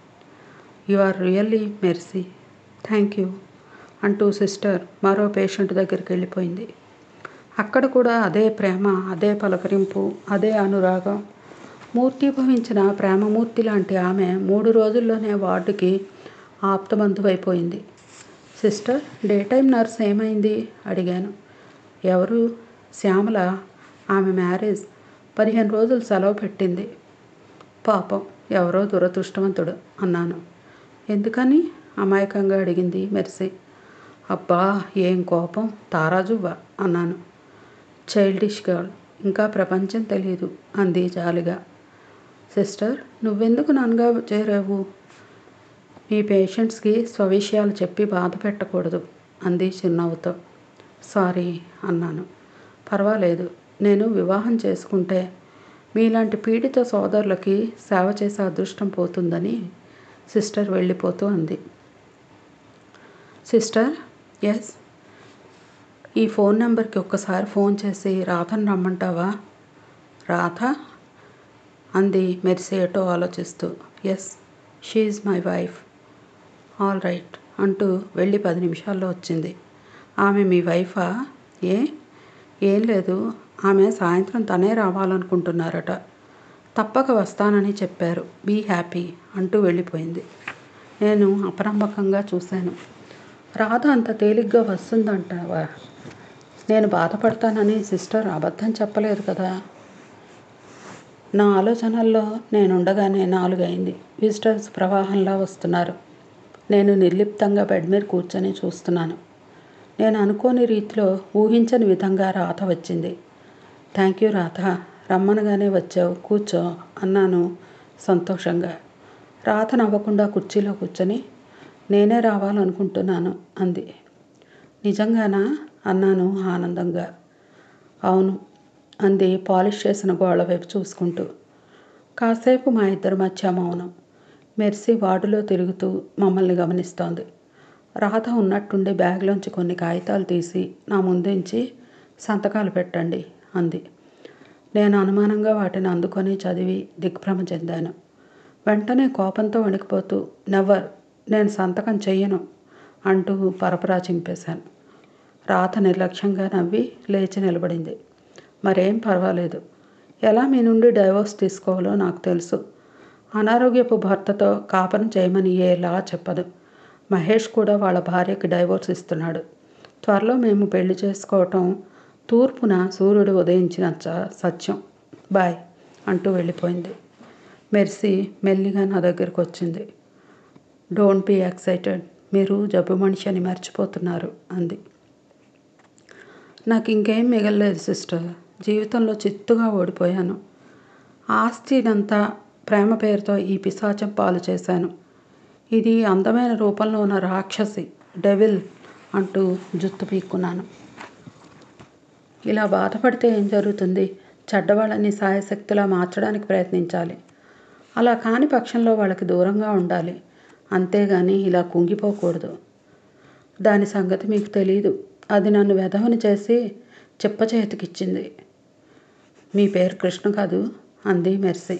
You are really Mercy, thank you అంటూ సిస్టర్ మరో పేషెంట్ దగ్గరికి వెళ్ళిపోయింది. అక్కడ కూడా అదే ప్రేమ, అదే పలకరింపు, అదే అనురాగం. మూర్తిభవించిన ప్రేమమూర్తి లాంటి ఆమె 3 రోజుల్లోనే వార్డుకి ఆప్తబంధువైపోయింది. సిస్టర్, డే టైం నర్స్ ఏమైంది అడిగాను. ఎవరు? శ్యామల. ఆమె మ్యారేజ్, 15 రోజులు సెలవు పెట్టింది. పాపం, ఎవరో దురదృష్టవంతుడు అన్నాను. ఎందుకని అమాయకంగా అడిగింది మెర్సీ. అబ్బా ఏం కోపం, తారాజువ్వ అన్నాను. చైల్డిష్ గర్ల్, ఇంకా ప్రపంచం తెలీదు అంది జాలిగా. సిస్టర్, నువ్వెందుకు నన్గా చేరావు? మీ పేషెంట్స్కి స్వవిషయాలు చెప్పి బాధ పెట్టకూడదు అంది చిరునవ్వుతో. సారీ అన్నాను. పర్వాలేదు, నేను వివాహం చేసుకుంటే మీలాంటి పీడిత సోదరులకి సేవ చేసే అదృష్టం పోతుందని సిస్టర్ వెళ్ళిపోతూ అంది. సిస్టర్, ఎస్, ఈ ఫోన్ నెంబర్కి ఒక్కసారి ఫోన్ చేసి రాధను రమ్మంటావా? రాధ అంది మెర్సీ ఏటో ఆలోచిస్తూ. Yes, she is my wife. All right అంటూ వెళ్ళి 10 నిమిషాల్లో వచ్చింది. ఆమె మీ వైఫా? ఏం లేదు, ఆమె సాయంత్రం తనే రావాలనుకుంటున్నారట. తప్పక వస్తానని చెప్పారు. బీ హ్యాపీ అంటూ వెళ్ళిపోయింది. నేను అపనమ్మకంగా చూశాను. రాధ అంత తేలిగ్గా వస్తుందంటావా? నేను బాధపడతానని సిస్టర్ అబద్ధం చెప్పలేదు కదా. నా ఆలోచనల్లో నేనుండగానే 4 అయింది. విజిటర్స్ ప్రవాహంలా వస్తున్నారు. నేను నిర్లిప్తంగా బెడ్ మీద కూర్చొని చూస్తున్నాను. నేను అనుకోని రీతిలో, ఊహించని విధంగా రాధ వచ్చింది. థ్యాంక్ యూ రాధ, రమ్మనగానే వచ్చావు, కూర్చో అన్నాను సంతోషంగా. రాధ నవ్వకుండా కుర్చీలో కూర్చొని నేనే రావాలనుకుంటున్నాను అంది. నిజంగానా అన్నాను ఆనందంగా. అవును అంది పాలిష్ చేసిన గోళ్ళ వైపు చూసుకుంటూ. కాసేపు మా ఇద్దరి మధ్య మౌనం. మెర్సీ వార్డులో తిరుగుతూ మమ్మల్ని గమనిస్తోంది. రాధ ఉన్నట్టుండి బ్యాగ్లోంచి కొన్ని కాగితాలు తీసి నా ముందుంచి సంతకాలు పెట్టండి అంది. నేను అనుమానంగా వాటిని అందుకొని చదివి దిగ్భ్రమ చెందాను. వెంటనే కోపంతో వణికిపోతూ నెవర్, నేను సంతకం చెయ్యను అంటూ పరపరా చింపేశాను. రాధ నిర్లక్ష్యంగా నవ్వి లేచి నిలబడింది. మరేం పర్వాలేదు, ఎలా మీ నుండి డైవోర్స్ తీసుకోవాలో నాకు తెలుసు. అనారోగ్యపు భర్తతో కాపురం చేయమని ఏ లా చెప్పదు. మహేష్ కూడా వాళ్ళ భార్యకి డైవోర్స్ ఇస్తున్నాడు. త్వరలో మేము పెళ్లి చేసుకోవటం తూర్పున సూర్యుడు ఉదయించిన సత్యం. బాయ్ అంటూ వెళ్ళిపోయింది. మెర్సీ మెల్లిగా నా దగ్గరకు వచ్చింది. డోంట్ బీ ఎక్సైటెడ్, మీరు జబ్బు మనిషి అని మర్చిపోతున్నారు అంది. నాకు ఇంకేం మిగలలేదు సిస్టర్. జీవితంలో చిత్తుగా ఓడిపోయాను. ఆస్తినంతా ప్రేమ పేరుతో ఈ పిశాచం పాలు చేశాను. ఇది అందమైన రూపంలో ఉన్న రాక్షసి, డెవిల్ అంటూ జుత్తు పీక్కున్నాను. ఇలా బాధపడితే ఏం జరుగుతుంది? చెడ్డవాళ్ళని సాయశక్తిలా మార్చడానికి ప్రయత్నించాలి. అలా కాని పక్షంలో వాళ్ళకి దూరంగా ఉండాలి, అంతేగాని ఇలా కుంగిపోకూడదు. దాని సంగతి మీకు తెలీదు. అది నన్ను వెధవని చేసి చిప్ప చేతికిచ్చింది. మీ పేరు కృష్ణ కాదు అంది మెర్సీ.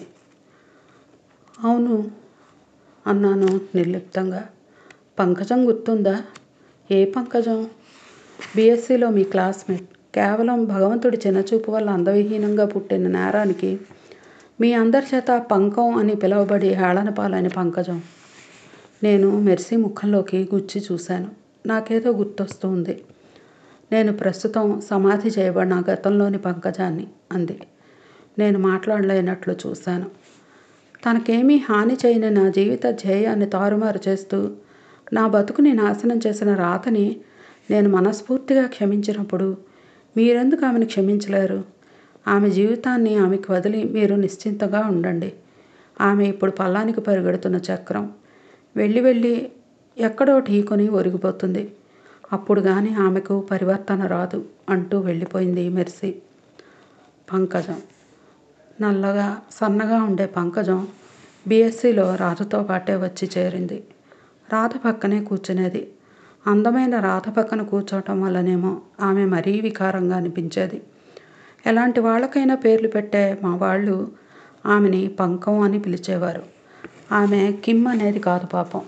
అవును అన్నాను నిర్లిప్తంగా. పంకజం గుర్తుందా? ఏ పంకజం? బీఎస్సీలో మీ క్లాస్మేట్. కేవలం భగవంతుడి చిన్నచూపు వల్ల అందవిహీనంగా పుట్టిన నేరానికి మీ అందరి చేత పంకం అని పిలువబడి హేళన పాలైన పంకజం. నేను మెర్సీ ముఖంలోకి గుచ్చి చూశాను. నాకేదో గుర్తొస్తూ ఉంది. నేను ప్రస్తుతం సమాధి చేయబడిన గతంలోని పంకజాన్ని అంది. నేను మాట్లాడలేనట్లు చూశాను. తనకేమీ హాని చేయని నా జీవిత ధ్యేయాన్ని తారుమారు చేస్తూ నా బతుకుని నాశనం చేసిన రాతని నేను మనస్ఫూర్తిగా క్షమించినప్పుడు మీరెందుకు ఆమెను క్షమించలేరు? ఆమె జీవితాన్ని ఆమెకు వదిలి మీరు నిశ్చింతగా ఉండండి. ఆమె ఇప్పుడు పల్లానికి పరిగెడుతున్న చక్రం. వెళ్ళి వెళ్ళి ఎక్కడో ఢీకొని ఒరిగిపోతుంది. అప్పుడు కానీ ఆమెకు పరివర్తన రాదు అంటూ వెళ్ళిపోయింది మెర్సీ. పంకజం. నల్లగా సన్నగా ఉండే పంకజం బీఎస్సీలో రాధతో పాటే వచ్చి చేరింది. రాధ పక్కనే కూర్చునేది. అందమైన రాధ పక్కన కూర్చోవటం వల్లనేమో ఆమె మరీ వికారంగా అనిపించేది. ఎలాంటి వాళ్ళకైనా పేర్లు పెట్టే మా వాళ్ళు ఆమెని పంకం అని పిలిచేవారు. ఆమె కిమ్ అనేది కాదు పాపం.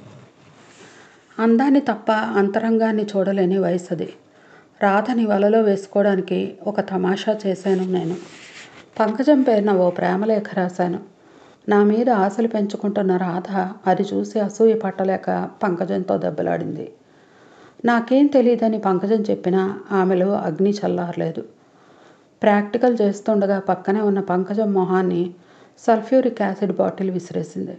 అందాన్ని తప్ప అంతరంగాన్ని చూడలేని వయసు అది. రాధని వలలో వేసుకోవడానికి ఒక తమాషా చేశాను నేను. పంకజం పేరున ఓ ప్రేమలేఖ రాశాను. నా మీద ఆశలు పెంచుకుంటున్న రాధ అది చూసి అసూయ పట్టలేక పంకజంతో దెబ్బలాడింది. నాకేం తెలియదని పంకజం చెప్పినా ఆమెలో అగ్ని చల్లారలేదు. ప్రాక్టికల్ చేస్తుండగా పక్కనే ఉన్న పంకజం మొహాన్ని సల్ఫ్యూరిక్ యాసిడ్ బాటిల్ విసిరేసింది.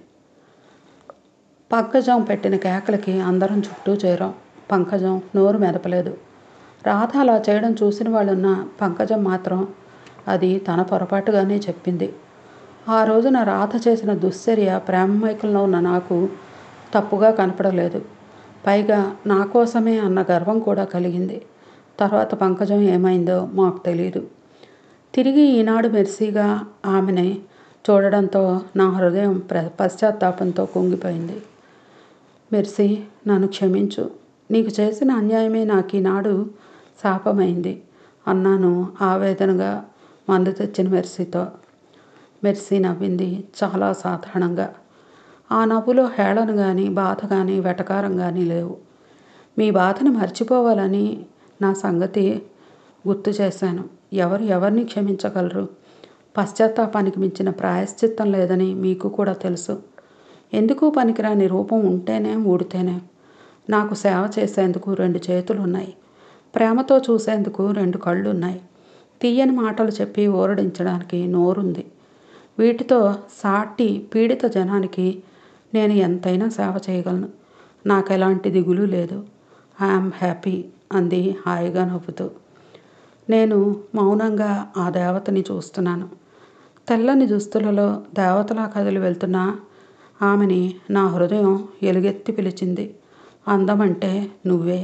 పంకజం పెట్టిన కేకలకి అందరం చుట్టూ చేరాం. పంకజం నోరు మెదపలేదు. రాధ అలా చేయడం చూసిన వాళ్ళున్న పంకజం మాత్రం అది తన పొరపాటుగానే చెప్పింది. ఆ రోజున రాధ చేసిన దుశ్చర్య ప్రేమమైకంలో ఉన్న నాకు తప్పుగా కనపడలేదు. పైగా నా కోసమే అన్న గర్వం కూడా కలిగింది. తర్వాత పంకజం ఏమైందో మాకు తెలీదు. తిరిగి ఈనాడు మెర్సీగా ఆమెని చూడడంతో నా హృదయం పశ్చాత్తాపంతో కుంగిపోయింది. మెర్సీ, నన్ను క్షమించు. నీకు చేసిన అన్యాయమే నాకు ఈనాడు శాపమైంది అన్నాను ఆవేదనగా మందు తెచ్చిన మెర్సీతో. మెర్సీ నవ్వింది చాలా సాధారణంగా. ఆ నవ్వులో హేళన కానీ బాధ కానీ వెటకారం కానీ లేవు. మీ బాధను మర్చిపోవాలని నా సంగతి గుర్తు చేశాను. ఎవరిని క్షమించగలరు? పశ్చాత్తాపానికి మించిన ప్రాయశ్చిత్తం లేదని మీకు కూడా తెలుసు. ఎందుకు పనికిరాని రూపం ఉంటేనే ఊడితేనే. నాకు సేవ చేసేందుకు 2 చేతులున్నాయి. ప్రేమతో చూసేందుకు 2 కళ్ళున్నాయి. తీయని మాటలు చెప్పి ఊరడించడానికి నోరుంది. వీటితో సాటి పీడిత జనానికి నేను ఎంతైనా సేవ చేయగలను. నాకు ఎలాంటి దిగులు లేదు. ఐఆమ్ హ్యాపీ అంది హాయిగా నవ్వుతూ. నేను మౌనంగా ఆ దేవతని చూస్తున్నాను. తెల్లని దుస్తులలో దేవతలా కదిలి వెళ్తున్న ఆమెని నా హృదయం ఎలుగెత్తి పిలిచింది. అందమంటే నువ్వే.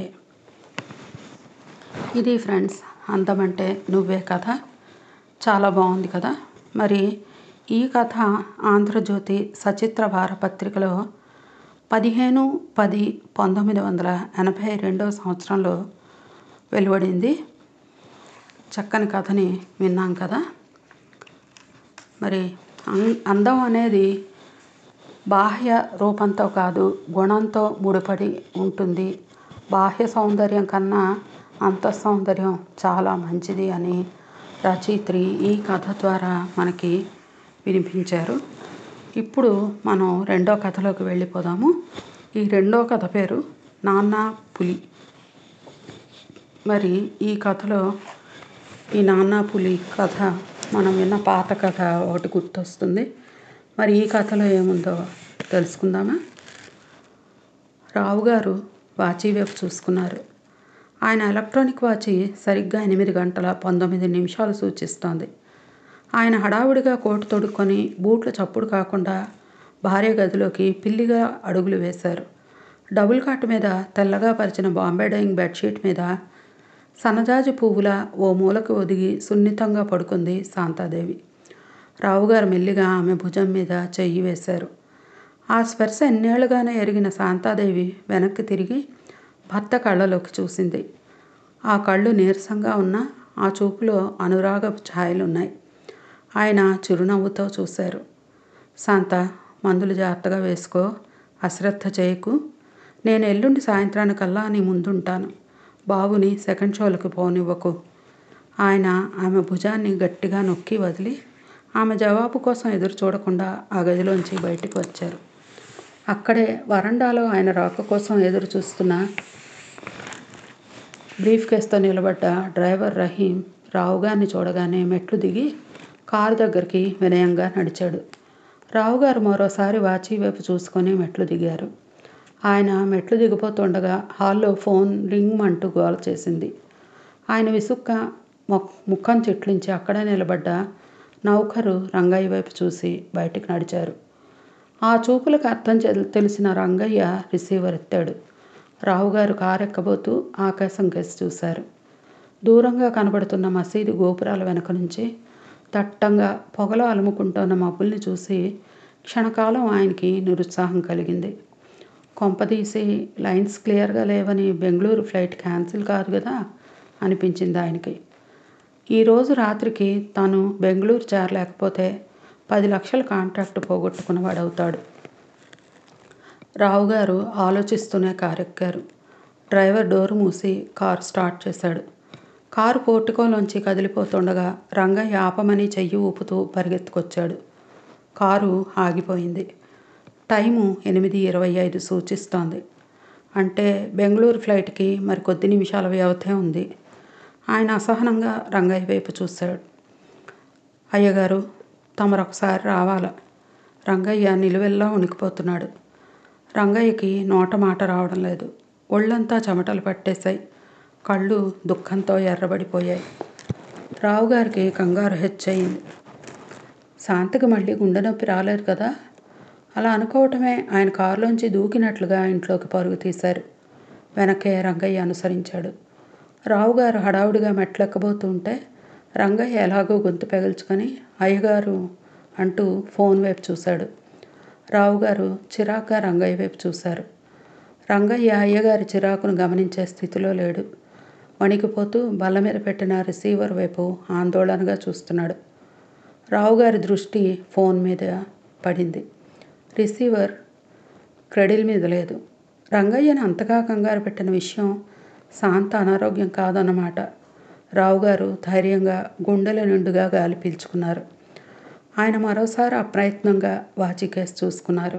ఇది ఫ్రెండ్స్, అందమంటే నువ్వే కథ. చాలా బాగుంది కదా. మరి ఈ కథ ఆంధ్రజ్యోతి సచిత్ర వారపత్రికలో 15/10/1982 సంవత్సరంలో వెలువడింది. చక్కని కథని విన్నాం కదా. మరి అందం అనేది బాహ్య రూపంతో కాదు, గుణంతో ముడిపడి ఉంటుంది. బాహ్య సౌందర్యం కన్నా అంతఃసౌందర్యం చాలా మంచిది అని రచయిత్రి ఈ కథ ద్వారా మనకి వినిపించారు. ఇప్పుడు మనం 2వ కథలోకి వెళ్ళిపోదాము. ఈ 2వ కథ పేరు నాన్న పులి. మరి ఈ కథలో ఈ నాన్న పులి కథ మనం విన్న పాత కథ ఒకటి గుర్తొస్తుంది. మరి ఈ కథలో ఏముందో తెలుసుకుందామా? రావుగారు వాచీ వైపు చూసుకున్నారు. ఆయన ఎలక్ట్రానిక్ వాచి సరిగ్గా 8:19 సూచిస్తోంది. ఆయన హడావుడిగా కోటు తొడుక్కొని బూట్లు చప్పుడు కాకుండా భార్య గదిలోకి పిల్లిగా అడుగులు వేశారు. డబుల్ కాట్ మీద తెల్లగా పరిచిన బాంబే డైయింగ్ బెడ్షీట్ మీద సన్నజాజి పువ్వుల ఓ మూలకు ఒదిగి సున్నితంగా పడుకుంది శాంతాదేవి. రావుగారు మెల్లిగా ఆమె భుజం మీద చెయ్యి వేశారు. ఆ స్పర్శ ఎన్నేళ్లుగానే ఎరిగిన శాంతాదేవి వెనక్కి తిరిగి భర్త కళ్ళలోకి చూసింది. ఆ కళ్ళు నీరసంగా ఉన్న ఆ చూపులో అనురాగపు ఛాయలున్నాయి. ఆయన చిరునవ్వుతో చూశారు. శాంత, మందులు జాగ్రత్తగా వేసుకో, అశ్రద్ధ చేయకు. నేను ఎల్లుండి సాయంత్రానికల్లా నీ ముందుంటాను. బాబుని సెకండ్ షోలకి పోనివ్వకు. ఆయన ఆమె భుజాన్ని గట్టిగా నొక్కి వదిలి ఆమె జవాబు కోసం ఎదురు చూడకుండా ఆ గదిలోంచి బయటికి వచ్చారు. అక్కడే వరండాలో ఆయన రాక కోసం ఎదురు చూస్తున్న బ్రీఫ్ కేస్తో నిలబడ్డ డ్రైవర్ రహీం రావుగారిని చూడగానే మెట్లు దిగి కారు దగ్గరికి వినయంగా నడిచాడు. రావుగారు మరోసారి వాచి వైపు చూసుకొని మెట్లు దిగారు. ఆయన మెట్లు దిగిపోతుండగా హాల్లో ఫోన్ రింగ్ అంటూ గోల చేసింది. ఆయన విసుగ్గా ముఖం చిట్లించి అక్కడే నిలబడ్డ నౌకరు రంగయ్య వైపు చూసి బయటికి నడిచారు. ఆ చూపులకు అర్థం తెలిసిన రంగయ్య రిసీవర్ ఎత్తాడు. రావుగారు కారు ఎక్కబోతూ ఆకాశం కేసి చూశారు. దూరంగా కనబడుతున్న మసీదు గోపురాల వెనక నుంచి దట్టంగా పొగలో అలుముకుంటున్న మబ్బుల్ని చూసి క్షణకాలం ఆయనకి నిరుత్సాహం కలిగింది. కొంపదీసి లైన్స్ క్లియర్గా లేవని బెంగళూరు ఫ్లైట్ క్యాన్సిల్ కాదు కదా అనిపించింది ఆయనకి. ఈరోజు రాత్రికి తాను బెంగళూరు చేరలేకపోతే 10 లక్షల కాంట్రాక్ట్ పోగొట్టుకున్నవాడవుతాడు. రావుగారు ఆలోచిస్తూనే కారు ఎక్కారు. డ్రైవర్ డోరు మూసి కారు స్టార్ట్ చేశాడు. కారు పోర్టికోలోంచి కదిలిపోతుండగా రంగయ్య ఆపమని చెయ్యి ఊపుతూ పరిగెత్తుకొచ్చాడు. కారు ఆగిపోయింది. టైము 8:25 సూచిస్తోంది. అంటే బెంగళూరు ఫ్లైట్కి మరి కొద్ది నిమిషాల వ్యవధే ఉంది. ఆయన అసహనంగా రంగయ్య వైపు చూశాడు. అయ్యగారు, తమరొకసారి రావాల. రంగయ్య నిలువెల్లా ఉనికిపోతున్నాడు. రంగయ్యకి నోట మాట రావడం లేదు. ఒళ్ళంతా చెమటలు పట్టేశాయి. కళ్ళు దుఃఖంతో ఎర్రబడిపోయాయి. రావుగారికి కంగారు హెచ్చయింది. శాంతికి మళ్ళీ గుండె నొప్పి రాలేదు కదా? అలా అనుకోవటమే ఆయన కారులోంచి దూకినట్లుగా ఇంట్లోకి పరుగు తీశారు. వెనకే రంగయ్య అనుసరించాడు. రావుగారు హడావుడిగా మెట్లెక్కబోతుంటే రంగయ్య ఎలాగో గొంతు పెగల్చుకొని అయ్యగారు అంటూ ఫోన్ వైపు చూశాడు. రావుగారు చిరాగ్గా రంగయ్య వైపు చూశారు. రంగయ్య అయ్యగారి చిరాకును గమనించే స్థితిలో లేడు. వణికిపోతూ బల్ల మీద పెట్టిన రిసీవర్ వైపు ఆందోళనగా చూస్తున్నాడు. రావుగారి దృష్టి ఫోన్ మీద పడింది. రిసీవర్ క్రెడిల్ మీద లేదు. రంగయ్యను అంతగా కంగారు పెట్టిన విషయం శాంత అనారోగ్యం కాదన్నమాట. రావుగారు ధైర్యంగా గుండెల నిండుగా గాలి పీల్చుకున్నారు. ఆయన మరోసారి అప్రయత్నంగా వాచి కేసు చూసుకున్నారు.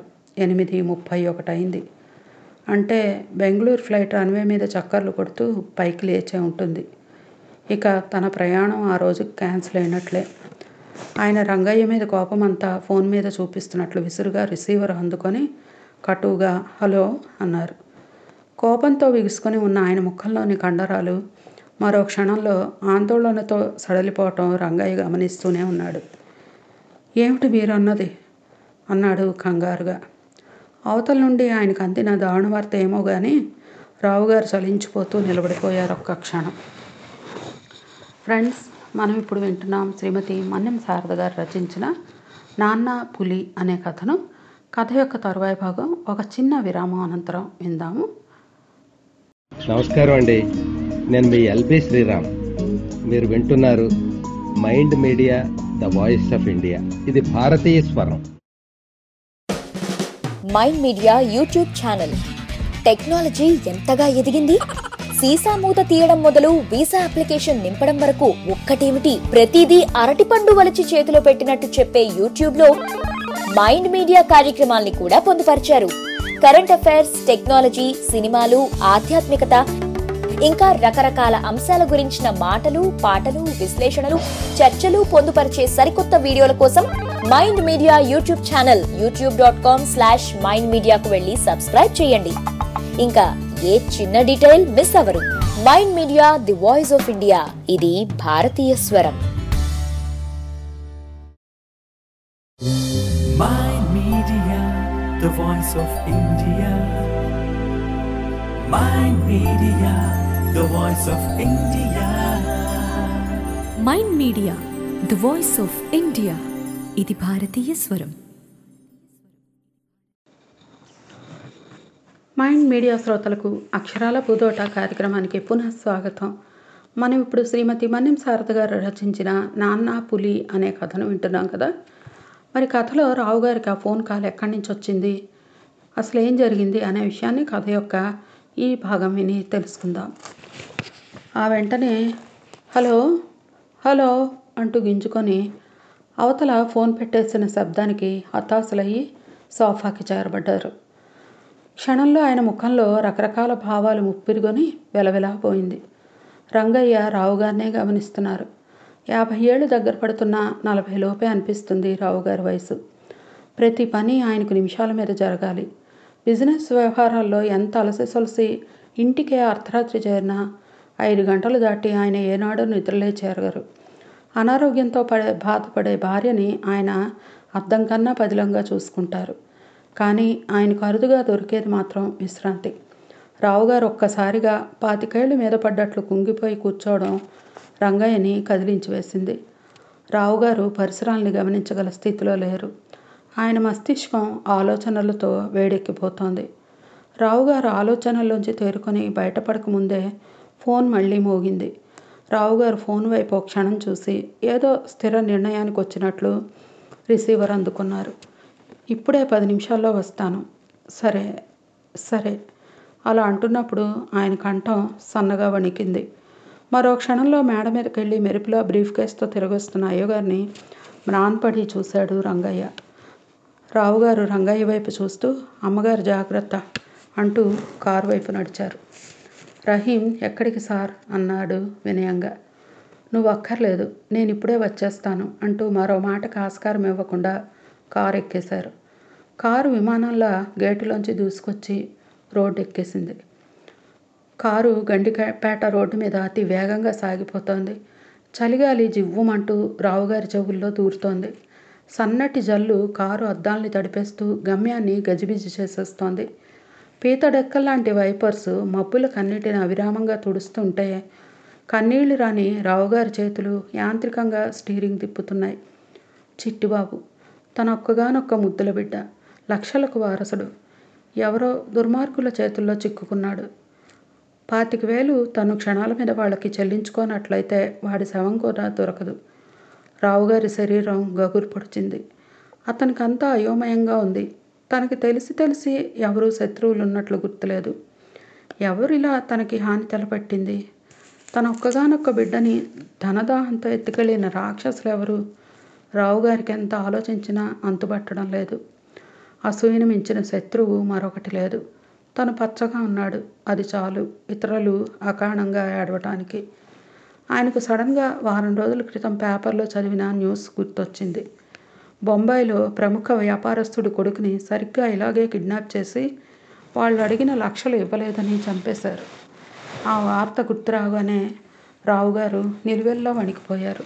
8:31 అయింది. అంటే బెంగళూరు ఫ్లైట్ రన్వే మీద చక్కర్లు కొడుతూ పైకి లేచే ఉంటుంది. ఇక తన ప్రయాణం ఆ రోజుకి క్యాన్సిల్ అయినట్లే. ఆయన రంగయ్య మీద కోపమంతా ఫోన్ మీద చూపిస్తున్నట్లు విసురుగా రిసీవర్ అందుకొని కటువుగా హలో అన్నారు. కోపంతో బిగుసుకొని ఉన్న ఆయన ముఖంలోని కండరాలు మరో క్షణంలో ఆందోళనతో సడలిపోవటం రంగయ్య గమనిస్తూనే ఉన్నాడు. ఏమిటి మీరు అన్నది అన్నాడు కంగారుగా. అవతల నుండి ఆయనకు అందిన దారుణ వార్త ఏమో కానీ రావుగారు చలించిపోతూ నిలబడిపోయారు ఒక్క క్షణం. ఫ్రెండ్స్, మనం ఇప్పుడు వింటున్నాం శ్రీమతి మన్నెం శారద గారు రచించిన నాన్న పులి అనే కథను. కథ యొక్క తరువాయి భాగం ఒక చిన్న విరామం అనంతరం విందాము. నమస్కారం అండి, నేను మీ ఎల్బి శ్రీరామ్. మీరు వింటున్నారు Mind Media the voice of India. ఇది భారతీయ స్వరం. Mind Media YouTube channel. Technology ఎంతగా ఎదిగింది? సీసా మూత తీయడం మొదలు వీసా అప్లికేషన్ నింపడం వరకు ఒక్కటేమిటి, ప్రతిదీ అరటిపండు వలిచి చేతిలో పెట్టినట్టు చెప్పే యూట్యూబ్ లో మైండ్ మీడియా కార్యక్రమాల్ని కూడా పొందుపరిచారు. కరెంట్ అఫైర్స్, టెక్నాలజీ, సినిమాలు, ఆధ్యాత్మికత, ఇంకా రకరకాల అంశాల గురించిన మాటలు, పాటలు, విశ్లేషణలు, చర్చలు పొందుపరిచే సరికొత్త వీడియోల కోసం mind Media YouTube channel youtube.com/mindmedia వెళ్ళి సబ్స్క్రైబ్ చేయండి. ఇంకా ఏ చిన్న డీటెయిల్ మిస్ అవ్వరు. Mind Media the voice of India. ఇది భారతీయ స్వరం. Mind Media, the voice of India. Mind Media, the voice of India. Mind Media the voice of India ఇది భారతీయ స్వరం. మైండ్ మీడియా శ్రోతలకు అక్షరాల పూదోట కార్యక్రమానికి పునః స్వాగతం. మనం ఇప్పుడు శ్రీమతి మన్యం శారద గారు రచించిన నాన్న పులి అనే కథను వింటున్నాం కదా. మరి కథలో రావు గారికి ఆ ఫోన్ కాల్ ఎక్కడి నుంచి వచ్చింది, అసలు ఏం జరిగింది అనే విషయాన్ని కథ యొక్క ఈ భాగం విని తెలుసుకుందాం. ఆ వెంటనే హలో హలో అంటూ గింజుకొని అవతల ఫోన్ పెట్టేసిన శబ్దానికి హతాశలయ్యి సోఫాకి చేరబడ్డారు. క్షణంలో ఆయన ముఖంలో రకరకాల భావాలు ముప్పిరుగొని వెలవెలాపోయింది. రంగయ్య రావుగారినే గమనిస్తున్నారు. 50 ఏళ్ళు దగ్గర పడుతున్న 40 లోపే అనిపిస్తుంది రావుగారి వయసు. ప్రతి పని ఆయనకు నిమిషాల మీద జరగాలి. బిజినెస్ వ్యవహారాల్లో ఎంత అలసి సొలసి ఇంటికే అర్ధరాత్రి చేరినా 5 గంటలు దాటి ఆయన ఏనాడో నిద్రలే చేరగరు. అనారోగ్యంతో బాధపడే భార్యని ఆయన అద్దం కన్నా పదిలంగా చూసుకుంటారు. కానీ ఆయనకు అరుదుగా దొరికేది మాత్రం విశ్రాంతి. రావుగారు ఒక్కసారిగా 25 ఏళ్ళు మీద పడ్డట్లు కుంగిపోయి కూర్చోవడం రంగయ్యని కదిలించి వేసింది. రావుగారు పరిసరాల్ని గమనించగల స్థితిలో లేరు. ఆయన మస్తిష్కం ఆలోచనలతో వేడెక్కిపోతోంది. రావుగారు ఆలోచనల్లోంచి తేరుకొని బయటపడక ముందే ఫోన్ మళ్ళీ మోగింది. రావుగారు ఫోన్ వైపు ఒక క్షణం చూసి ఏదో స్థిర నిర్ణయానికి వచ్చినట్లు రిసీవర్ అందుకున్నారు. ఇప్పుడే 10 నిమిషాల్లో వస్తాను. సరే సరే అలా అంటున్నప్పుడు ఆయన కంఠం సన్నగా వణికింది. మరో క్షణంలో మేడ మీదకి వెళ్ళి మెరుపులో బ్రీఫ్ కేసుతో తిరగొస్తున్న అయ్యగారిని మ్రాన్పడి చూశాడు రంగయ్య. రావుగారు రంగయ్య వైపు చూస్తూ అమ్మగారు జాగ్రత్త అంటూ కారు వైపు నడిచారు. రహీం ఎక్కడికి సార్ అన్నాడు వినయంగా. నువ్వు అక్కర్లేదు, నేను ఇప్పుడే వచ్చేస్తాను అంటూ మరో మాటకు ఆస్కారం ఇవ్వకుండా కారు ఎక్కేశారు. కారు విమానంలా గేటులోంచి దూసుకొచ్చి రోడ్డు ఎక్కేసింది. కారు గండిపేట రోడ్డు మీద అతి వేగంగా సాగిపోతోంది. చలిగాలి జివ్వుమంటూ రావుగారి చెవుల్లో దూరుతోంది. సన్నటి జల్లు కారు అద్దాల్ని తడిపేస్తూ గమ్యాన్ని గజిబిజి చేసేస్తోంది. పీతడెక్కల్లాంటి వైపర్స్ మబ్బుల కన్నిటిని అవిరామంగా తుడుస్తుంటే కన్నీళ్లు రాని రావుగారి చేతులు యాంత్రికంగా స్టీరింగ్ తిప్పుతున్నాయి. చిట్టిబాబు తన ఒక్కగానొక్క ముద్దుల బిడ్డ, లక్షలకు వారసుడు, ఎవరో దుర్మార్గుల చేతుల్లో చిక్కుకున్నాడు. 25,000 తను క్షణాల మీద వాళ్ళకి చెల్లించుకోనట్లయితే వాడి శవం కూడా దొరకదు. రావుగారి శరీరం గగురు పొడిచింది. అతనికంతా అయోమయంగా ఉంది. తనకి తెలిసి ఎవరూ శత్రువులు ఉన్నట్లు గుర్తులేదు. ఎవరిలా తనకి హాని తలపెట్టింది? తన ఒక్కగానొక్క బిడ్డని ధనదాహంతో ఎత్తుకెళ్ళిన రాక్షసులు ఎవరు? రావుగారికి ఎంత ఆలోచించినా అంతుపట్టడం లేదు. అసూయను మించిన శత్రువు మరొకటి లేదు. తను పచ్చగా ఉన్నాడు, అది చాలు ఇతరులు అకారణంగా ఏడవటానికి. ఆయనకు సడన్గా వారం రోజుల క్రితం పేపర్లో చదివిన న్యూస్ గుర్తొచ్చింది. బొంబాయిలో ప్రముఖ వ్యాపారస్తుడి కొడుకుని సరిగ్గా ఇలాగే కిడ్నాప్ చేసి వాళ్ళు అడిగిన లక్షలు ఇవ్వలేదని చంపేశారు. ఆ వార్త గుర్తురాగానే రావుగారు నిలువెల్లా వణికిపోయారు.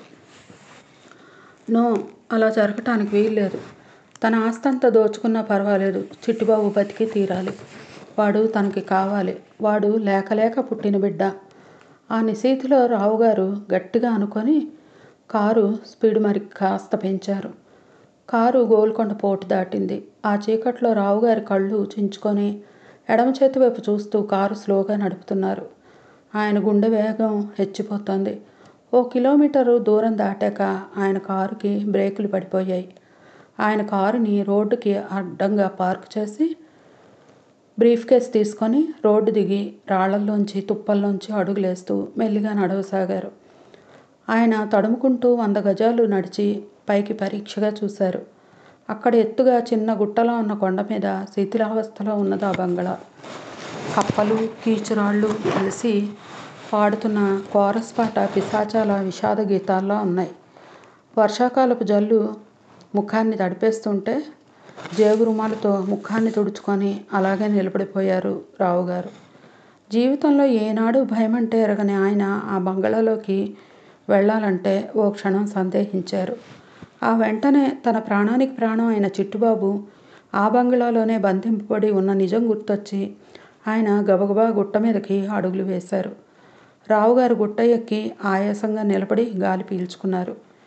నో, అలా జరగటానికి వీల్లేదు. తన ఆస్తంతా దోచుకున్నా పర్వాలేదు, చిట్టిబాబు బతికి తీరాలి. వాడు తనకి కావాలి. వాడు లేక పుట్టిన బిడ్డ. ఆ నిశీతిలో రావుగారు గట్టిగా అనుకొని కారు స్పీడ్ మరి కాస్త పెంచారు. కారు గోల్కొండ పోటు దాటింది. ఆ చీకట్లో రావుగారి కళ్ళు చించుకొని ఎడమ చేతి వైపు చూస్తూ కారు స్లోగా నడుపుతున్నారు. ఆయన గుండె వేగం హెచ్చిపోతోంది. 1 కిలోమీటరు దూరం దాటాక ఆయన కారుకి బ్రేకులు పడిపోయాయి. ఆయన కారుని రోడ్డుకి అడ్డంగా పార్క్ చేసి బ్రీఫ్ కేస్ తీసుకొని రోడ్డు దిగి రాళ్లల్లోంచి తుప్పల్లోంచి అడుగులేస్తూ మెల్లిగా నడవసాగారు. ఆయన తడుముకుంటూ 100 గజాలు నడిచి పైకి పరీక్షగా చూశారు. అక్కడ ఎత్తుగా చిన్న గుట్టలా ఉన్న కొండ మీద శిథిలావస్థలో ఉన్నది ఆ బంగళా. కప్పలు కీచురాళ్ళు కలిసి పాడుతున్న కోరస్ పాట పిశాచాల విషాద గీతాల్లో ఉన్నాయి. వర్షాకాలపు జల్లు ముఖాన్ని తడిపేస్తుంటే జేబు రుమాలతో ముఖాన్ని తుడుచుకొని అలాగే నిలబడిపోయారు రావుగారు. జీవితంలో ఏనాడు భయమంటే ఎరగని ఆయన ఆ బంగళాలోకి వెళ్ళాలంటే ఓ క్షణం సందేహించారు. ఆ వెంటనే తన ప్రాణానికి ప్రాణం అయిన చిట్టుబాబు ఆ బంగ్లాలోనే బంధింపబడి ఉన్న నిజం గుర్తొచ్చి ఆయన గబగబా గుట్ట మీదకి అడుగులు వేశారు. రావుగారు గుట్ట ఎక్కి ఆయాసంగా నిలబడి గాలి పీల్చుకున్నారు.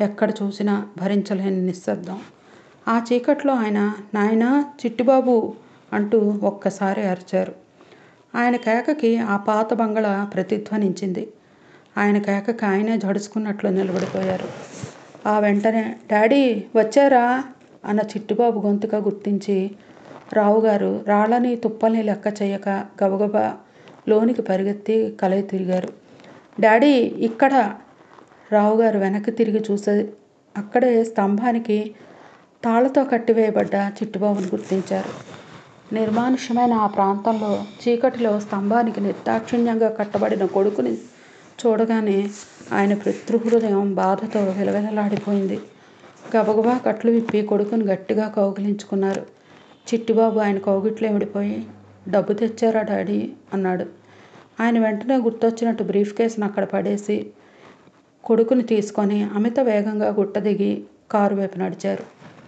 ఎక్కడ చూసినా భరించలేని నిశ్శబ్దం. ఆ చీకట్లో ఆయన నాయనా చిట్టిబాబు అంటూ ఒక్కసారి అరిచారు. ఆయన కేకకి ఆ పాత బంగళా ప్రతిధ్వనించింది. ఆయన కేకకి ఆయనే జడుచుకున్నట్లు నిలబడిపోయారు. ఆ వెంటనే డాడీ వచ్చారా అన్న చిట్టిబాబు గొంతుక గుర్తించి రావుగారు రాళ్ళని తుప్పల్ని లెక్క చేయక గబగబా లోనికి పరిగెత్తి కలయి తిరిగారు. డాడీ ఇక్కడ! రావుగారు వెనక్కి తిరిగి చూసే అక్కడే స్తంభానికి తాళ్లతో కట్టివేయబడ్డ చిట్టిబాబును గుర్తించారు. నిర్మానుష్యమైన ఆ ప్రాంతంలో చీకటిలో స్తంభానికి నిర్దాక్షిణ్యంగా కట్టబడిన కొడుకుని చూడగానే ఆయన పితృహృదయం బాధతో విలవిలలాడిపోయింది. గబగబా కట్లు విప్పి కొడుకుని గట్టిగా కౌగిలించుకున్నారు. చిట్టిబాబు ఆయన కౌగిట్లో విడిపోయి డబ్బు తెచ్చారా డాడీ అన్నాడు. ఆయన వెంటనే గుర్తొచ్చినట్టు బ్రీఫ్ కేసును అక్కడ పడేసి కొడుకుని తీసుకొని అమిత వేగంగా గుట్ట దిగి కారు వైపు నడిచారు.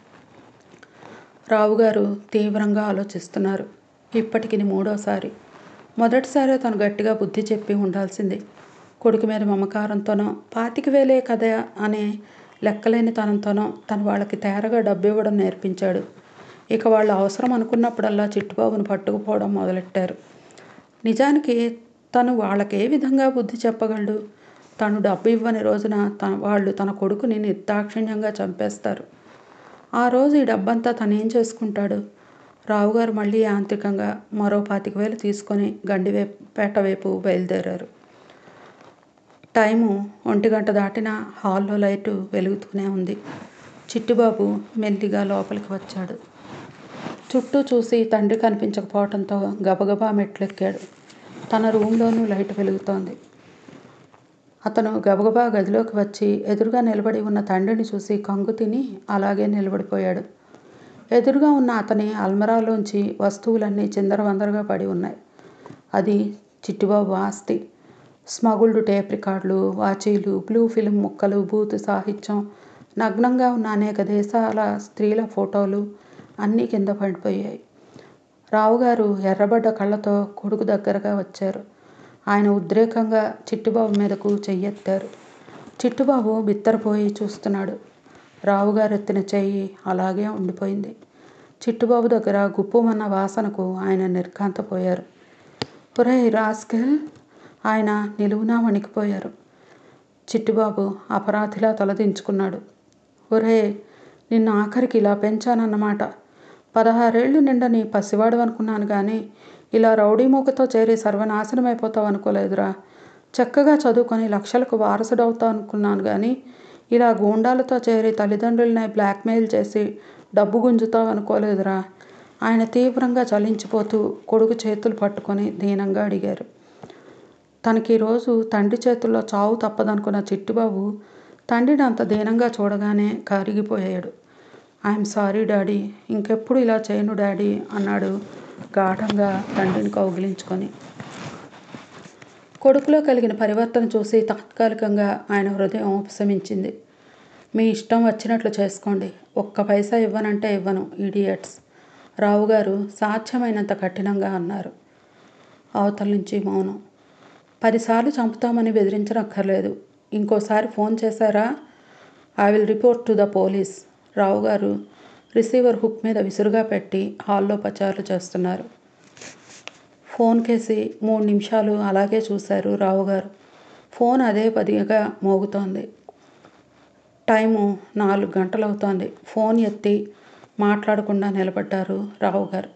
రావుగారు తీవ్రంగా ఆలోచిస్తున్నారు. ఇప్పటికి మూడోసారి. మొదటిసారి తను గట్టిగా బుద్ధి చెప్పి ఉండాల్సింది. కొడుకు మీద మమకారంతోనో 25,000 కదా అనే లెక్కలేని తనంతోనో తను వాళ్ళకి తేరగా డబ్బు ఇవ్వడం నేర్పించాడు. ఇక వాళ్ళు అవసరం అనుకున్నప్పుడల్లా చిట్టుబాబును పట్టుకుపోవడం మొదలెట్టారు. నిజానికి తను వాళ్ళకి ఏ విధంగా బుద్ధి చెప్పగలడు? తను డబ్బు ఇవ్వని రోజున వాళ్ళు తన కొడుకుని నిర్దాక్షిణ్యంగా చంపేస్తారు. ఆ రోజు ఈ డబ్బంతా తనేం చేసుకుంటాడు? రావుగారు మళ్ళీ యాంత్రికంగా మరో 25,000 తీసుకొని గండిపేట వైపు బయలుదేరారు. టైము 1 గంట దాటినా హాల్లో లైటు వెలుగుతూనే ఉంది. చిట్టిబాబు మెల్లిగా లోపలికి వచ్చాడు. చుట్టూ చూసి తండ్రి కనిపించకపోవడంతో గబగబా మెట్లెక్కాడు. తన రూమ్లోనూ లైట్ వెలుగుతోంది. అతను గబగబా గదిలోకి వచ్చి ఎదురుగా నిలబడి ఉన్న తండ్రిని చూసి కంగు తిని అలాగే నిలబడిపోయాడు. ఎదురుగా ఉన్న అతని అల్మరాలోంచి వస్తువులన్నీ చిందరవందరగా పడి ఉన్నాయి. అది చిట్టిబాబు ఆస్తి. స్మగుల్డ్ టేప్ రికార్డులు, వాచీలు, బ్లూ ఫిల్మ్ ముక్కలు, బూతు సాహిత్యం, నగ్నంగా ఉన్న అనేక దేశాల స్త్రీల ఫోటోలు అన్నీ కింద పడిపోయాయి. రావుగారు ఎర్రబడ్డ కళ్ళతో కొడుకు దగ్గరగా వచ్చారు. ఆయన ఉద్రేకంగా చిట్టిబాబు మీదకు చెయ్యెత్తారు. చిట్టిబాబు బిత్తరపోయి చూస్తున్నాడు. రావుగారు ఎత్తిన చెయ్యి అలాగే ఉండిపోయింది. చిట్టిబాబు దగ్గర గుప్పుమన్న వాసనకు ఆయన నిర్ఘాంతపోయారు. ఒరేయ్ రాస్కెల్! ఆయన నిలువునా వణికిపోయారు. చిట్టిబాబు అపరాధిలా తలదించుకున్నాడు. ఒరే, నిన్ను ఆఖరికి ఇలా పెంచానన్నమాట. 16 ఏళ్ళు నిండని పసివాడు అనుకున్నాను కానీ ఇలా రౌడీ మూకతో చేరి సర్వనాశనమైపోతావు అనుకోలేదురా. చక్కగా చదువుకొని లక్షలకు వారసుడవుతావు అనుకున్నాను కానీ ఇలా గూండాలతో చేరి తల్లిదండ్రులనే బ్లాక్మెయిల్ చేసి డబ్బు గుంజుతావు అనుకోలేదురా. ఆయన తీవ్రంగా చలించిపోతూ కొడుకు చేతులు పట్టుకొని దీనంగా అడిగారు. తనకి ఈరోజు తండ్రి చేతుల్లో చావు తప్పదనుకున్న చిట్టిబాబు తండ్రిని అంత దీనంగా చూడగానే కరిగిపోయాడు. ఐఎమ్ సారీ డాడీ, ఇంకెప్పుడు ఇలా చేయను డాడీ అన్నాడు గాఢంగా తండ్రిని కౌగిలించుకొని. కొడుకులో కలిగిన పరివర్తన చూసి తాత్కాలికంగా ఆయన హృదయం ఉపశమించింది. మీ ఇష్టం వచ్చినట్లు చేసుకోండి, 1 పైసా ఇవ్వనంటే ఇవ్వను ఈడియట్స్, రావుగారు సాధ్యమైనంత కఠినంగా అన్నారు. అవతల నుంచి మౌనం. 10 సార్లు చంపుతామని బెదిరించనక్కర్లేదు. ఇంకోసారి ఫోన్ చేశారా? I will report to the police. రావుగారు రిసీవర్ హుక్ మీద విసురుగా పెట్టి హాల్లో పచారులు చేస్తున్నారు. ఫోన్ కేసి 3 నిమిషాలు అలాగే చూశారు రావుగారు. ఫోన్ అదే పదిగా మోగుతోంది. టైము 4 గంటలవుతోంది. ఫోన్ ఎత్తి మాట్లాడకుండా నిలబడ్డారు రావుగారు.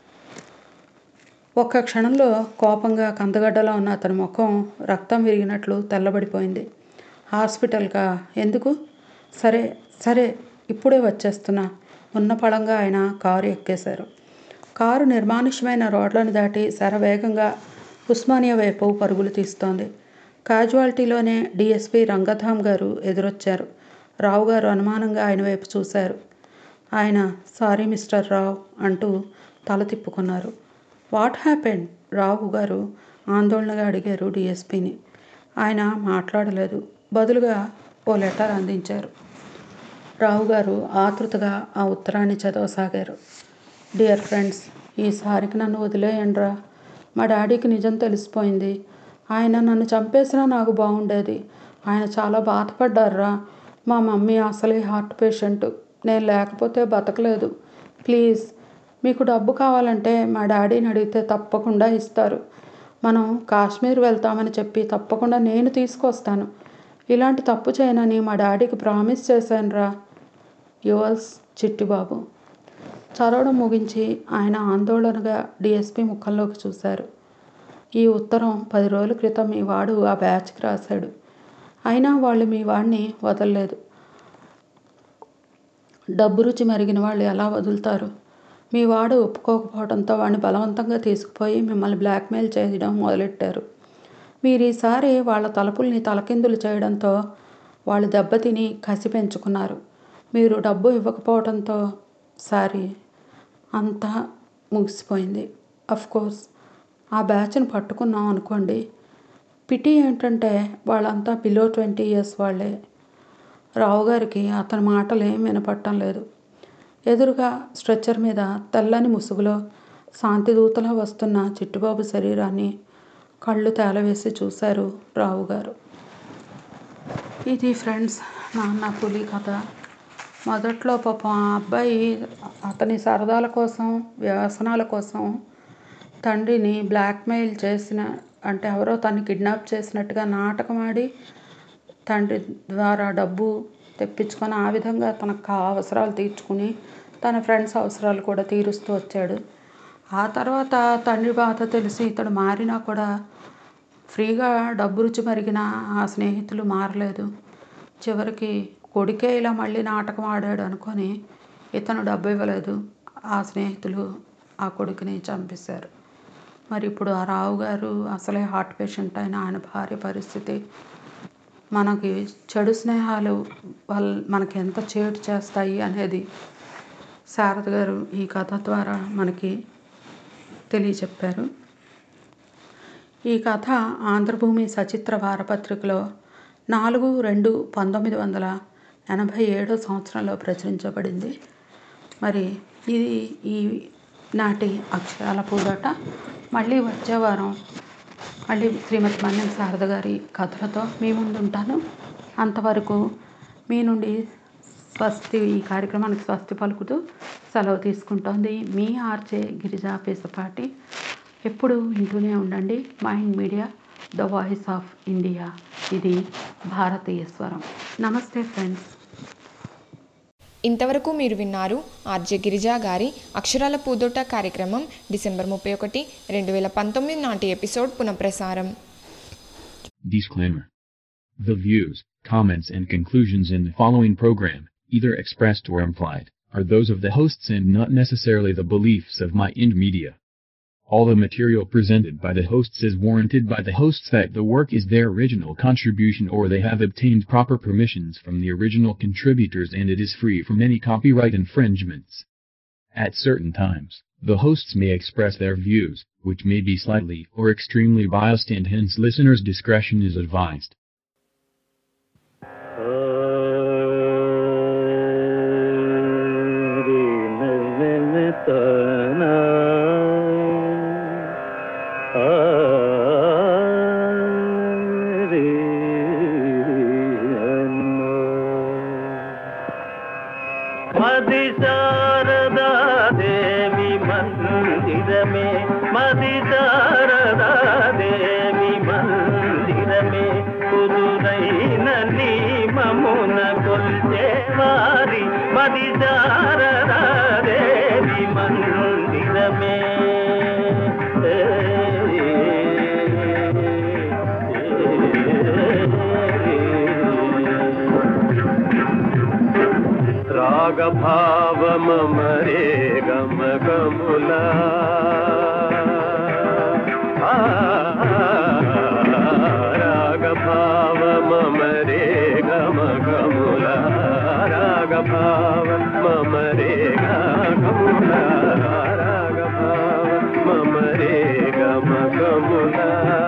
ఒక్క క్షణంలో కోపంగా కందగడ్డలా ఉన్న అతని ముఖం రక్తం విరిగినట్లు తెల్లబడిపోయింది. హాస్పిటల్కా? ఎందుకు? సరే సరే, ఇప్పుడే వచ్చేస్తున్నా. ఉన్న పళంగా ఆయన కారు ఎక్కేశారు. కారు నిర్మానుష్యమైన రోడ్లను దాటి శరవేగంగా ఉస్మానియా వైపు పరుగులు తీస్తోంది. క్యాజువాలిటీలోనే డిఎస్పీ రంగధామ్ గారు ఎదురొచ్చారు. రావుగారు అనుమానంగా ఆయన వైపు చూశారు. ఆయన సారీ మిస్టర్ రావ్ అంటూ తల తిప్పుకున్నారు. What happened? రావు గారు ఆందోళనగా అడిగారు డిఎస్పీని. ఆయన మాట్లాడలేదు. బదులుగా ఓ లెటర్ అందించారు. రావుగారు ఆతృతగా ఆ ఉత్తరాన్ని చదవసాగారు. డియర్ ఫ్రెండ్స్, ఈసారికి నన్ను వదిలేయండ్రా. మా డాడీకి నిజం తెలిసిపోయింది. ఆయన నన్ను చంపేసినా నాకు బాగుండేది. ఆయన చాలా బాధపడ్డారా. మా మమ్మీ అసలే హార్ట్ పేషెంట్, నేను లేకపోతే బతకలేదు. ప్లీజ్, మీకు డబ్బు కావాలంటే మా డాడీని అడిగితే తప్పకుండా ఇస్తారు. మనం కాశ్మీర్ వెళ్తామని చెప్పి తప్పకుండా నేను తీసుకొస్తాను. ఇలాంటి తప్పు చేయనని మా డాడీకి ప్రామిస్ చేశానురా. యువర్స్ చిట్టిబాబు. చదవడం ముగించి ఆయన ఆందోళనగా డిఎస్పి ముఖంలోకి చూశారు. ఈ ఉత్తరం 10 రోజుల క్రితం మీ వాడు ఆ బ్యాచ్కి రాశాడు. అయినా వాళ్ళు మీ వాడిని వదలలేదు. డబ్బు రుచి మరిగిన వాళ్ళు ఎలా వదులుతారు? మీ వాడు ఒప్పుకోకపోవడంతో వాడిని బలవంతంగా తీసుకుపోయి మిమ్మల్ని బ్లాక్మెయిల్ చేయడం మొదలెట్టారు. మీరు ఈసారి వాళ్ళ తలుపుల్ని తలకిందులు చేయడంతో వాళ్ళు దెబ్బతిని కసి పెంచుకున్నారు. మీరు డబ్బు ఇవ్వకపోవడంతో సారీ, అంతా ముగిసిపోయింది. అఫ్కోర్స్ ఆ బ్యాచ్ని పట్టుకున్నాం అనుకోండి. పిటి ఏంటంటే వాళ్ళంతా బిలో 20 years వాళ్ళే. రావు గారికి అతని మాటలు ఏం వినపడటం లేదు. ఎదురుగా స్ట్రెచ్చర్ మీద తెల్లని ముసుగులో శాంతిదూతలా వస్తున్న చిట్టుబాబు శరీరాన్ని కళ్ళు తేలవేసి చూశారు రావు గారు. ఇది ఫ్రెండ్స్ నాన్న పులి కథ. మొదట్లో పాపం ఆ అబ్బాయి అతని సరదాల కోసం, వ్యసనాల కోసం తండ్రిని బ్లాక్మెయిల్ చేసిన, అంటే ఎవరో తను కిడ్నాప్ చేసినట్టుగా నాటకం ఆడి తండ్రి ద్వారా డబ్బు తెప్పించుకొని ఆ విధంగా తనకు అవసరాలు తీర్చుకుని తన ఫ్రెండ్స్ అవసరాలు కూడా తీరుస్తూ వచ్చాడు. ఆ తర్వాత తండ్రి బాధ తెలిసి ఇతడు మారినా కూడా ఫ్రీగా డబ్బు రుచి మరిగిన ఆ స్నేహితులు మారలేదు. చివరికి కొడుకే ఇలా మళ్ళీ నాటకం ఆడాడు అనుకొని ఇతను డబ్బు ఇవ్వలేదు. ఆ స్నేహితులు ఆ కొడుకుని చంపేశారు. మరి ఇప్పుడు ఆ రావు గారు అసలే హార్ట్ పేషెంట్ అయిన ఆయన భార్య పరిస్థితి, మనకి చెడు స్నేహాలు మనకి ఎంత చేటు చేస్తాయి అనేది శారద గారు ఈ కథ ద్వారా మనకి తెలియచెప్పారు. ఈ కథ ఆంధ్రభూమి సచిత్ర వారపత్రికలో 4/2/1987 సంవత్సరంలో ప్రచురించబడింది. మరి ఇది ఈ నాటి అక్షరాల పూదోట. మళ్ళీ వచ్చే వారం మళ్ళీ శ్రీమతి మన్యం శారద గారి కథలతో మీ ముందు ఉంటాను. అంతవరకు మీ నుండి స్వస్తి, ఈ కార్యక్రమానికి స్వస్తి పలుకుతూ సెలవు తీసుకుంటోంది మీ ఆర్జే గిరిజా పేసపాటి. ఎప్పుడు వింటూనే ఉండండి Mind Media, the voice of India. ఇది భారతీయ స్వరం. నమస్తే ఫ్రెండ్స్. ఇంతవరకు మీరు విన్నారు ఆర్జే గిరిజా గారి అక్షరాల పూదోట కార్యక్రమం డిసెంబర్ 31, 2019 నాటి ఎపిసోడ్ పునఃప్రసారం. Disclaimer. The views, comments and conclusions in the following program, either expressed or implied, are those of the hosts and not necessarily the beliefs of Mind Media. All the material presented by the hosts is warranted by the hosts that the work is their original contribution or they have obtained proper permissions from the original contributors and it is free from any copyright infringements. At certain times, the hosts may express their views, which may be slightly or extremely biased and hence listeners' discretion is advised. రాగభావమరే గమ గములా రాగభావమరే గమ గములా రాగభావమరే గములా రాగభావమరే గమ గములా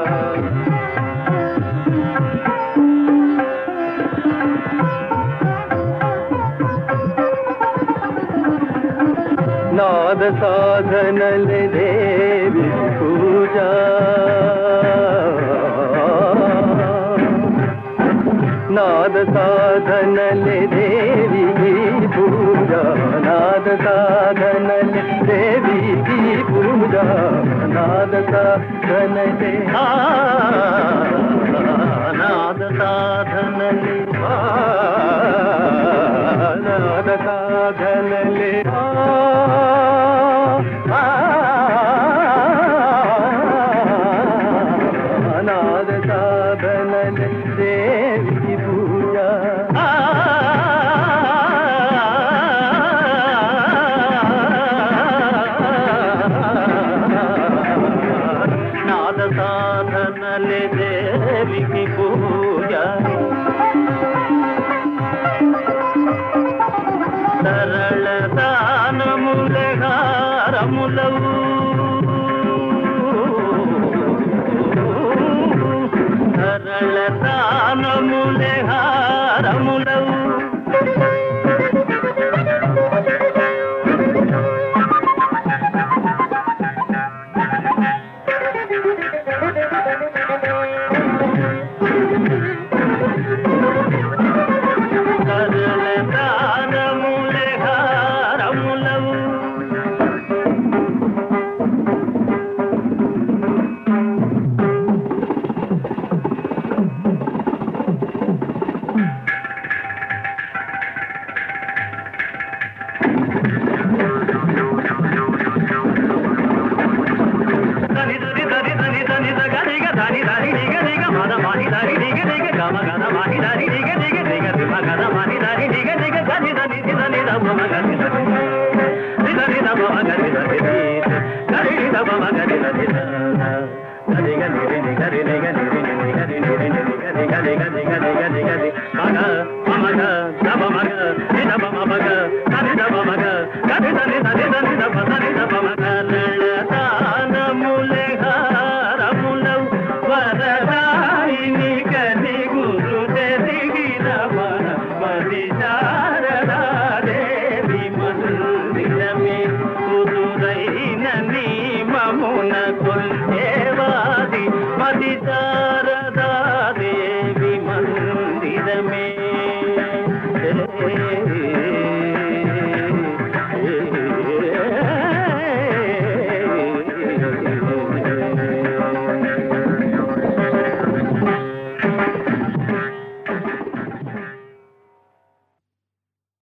నాద సాధనల దేవి పూజా నాద సాధనలే దేవికి పూజ నాద సాధనలే దేవికి పూజ నాద సాధనలే నాద సాధనలే నాద సాధనలే నాద సాధనలే దేవికి పూజ నాద సాధనలే దేవికి పూజ సరళ దానములే హారములవు సరళ దానములే హారములవు సరళ దానములే హారములవు మదిత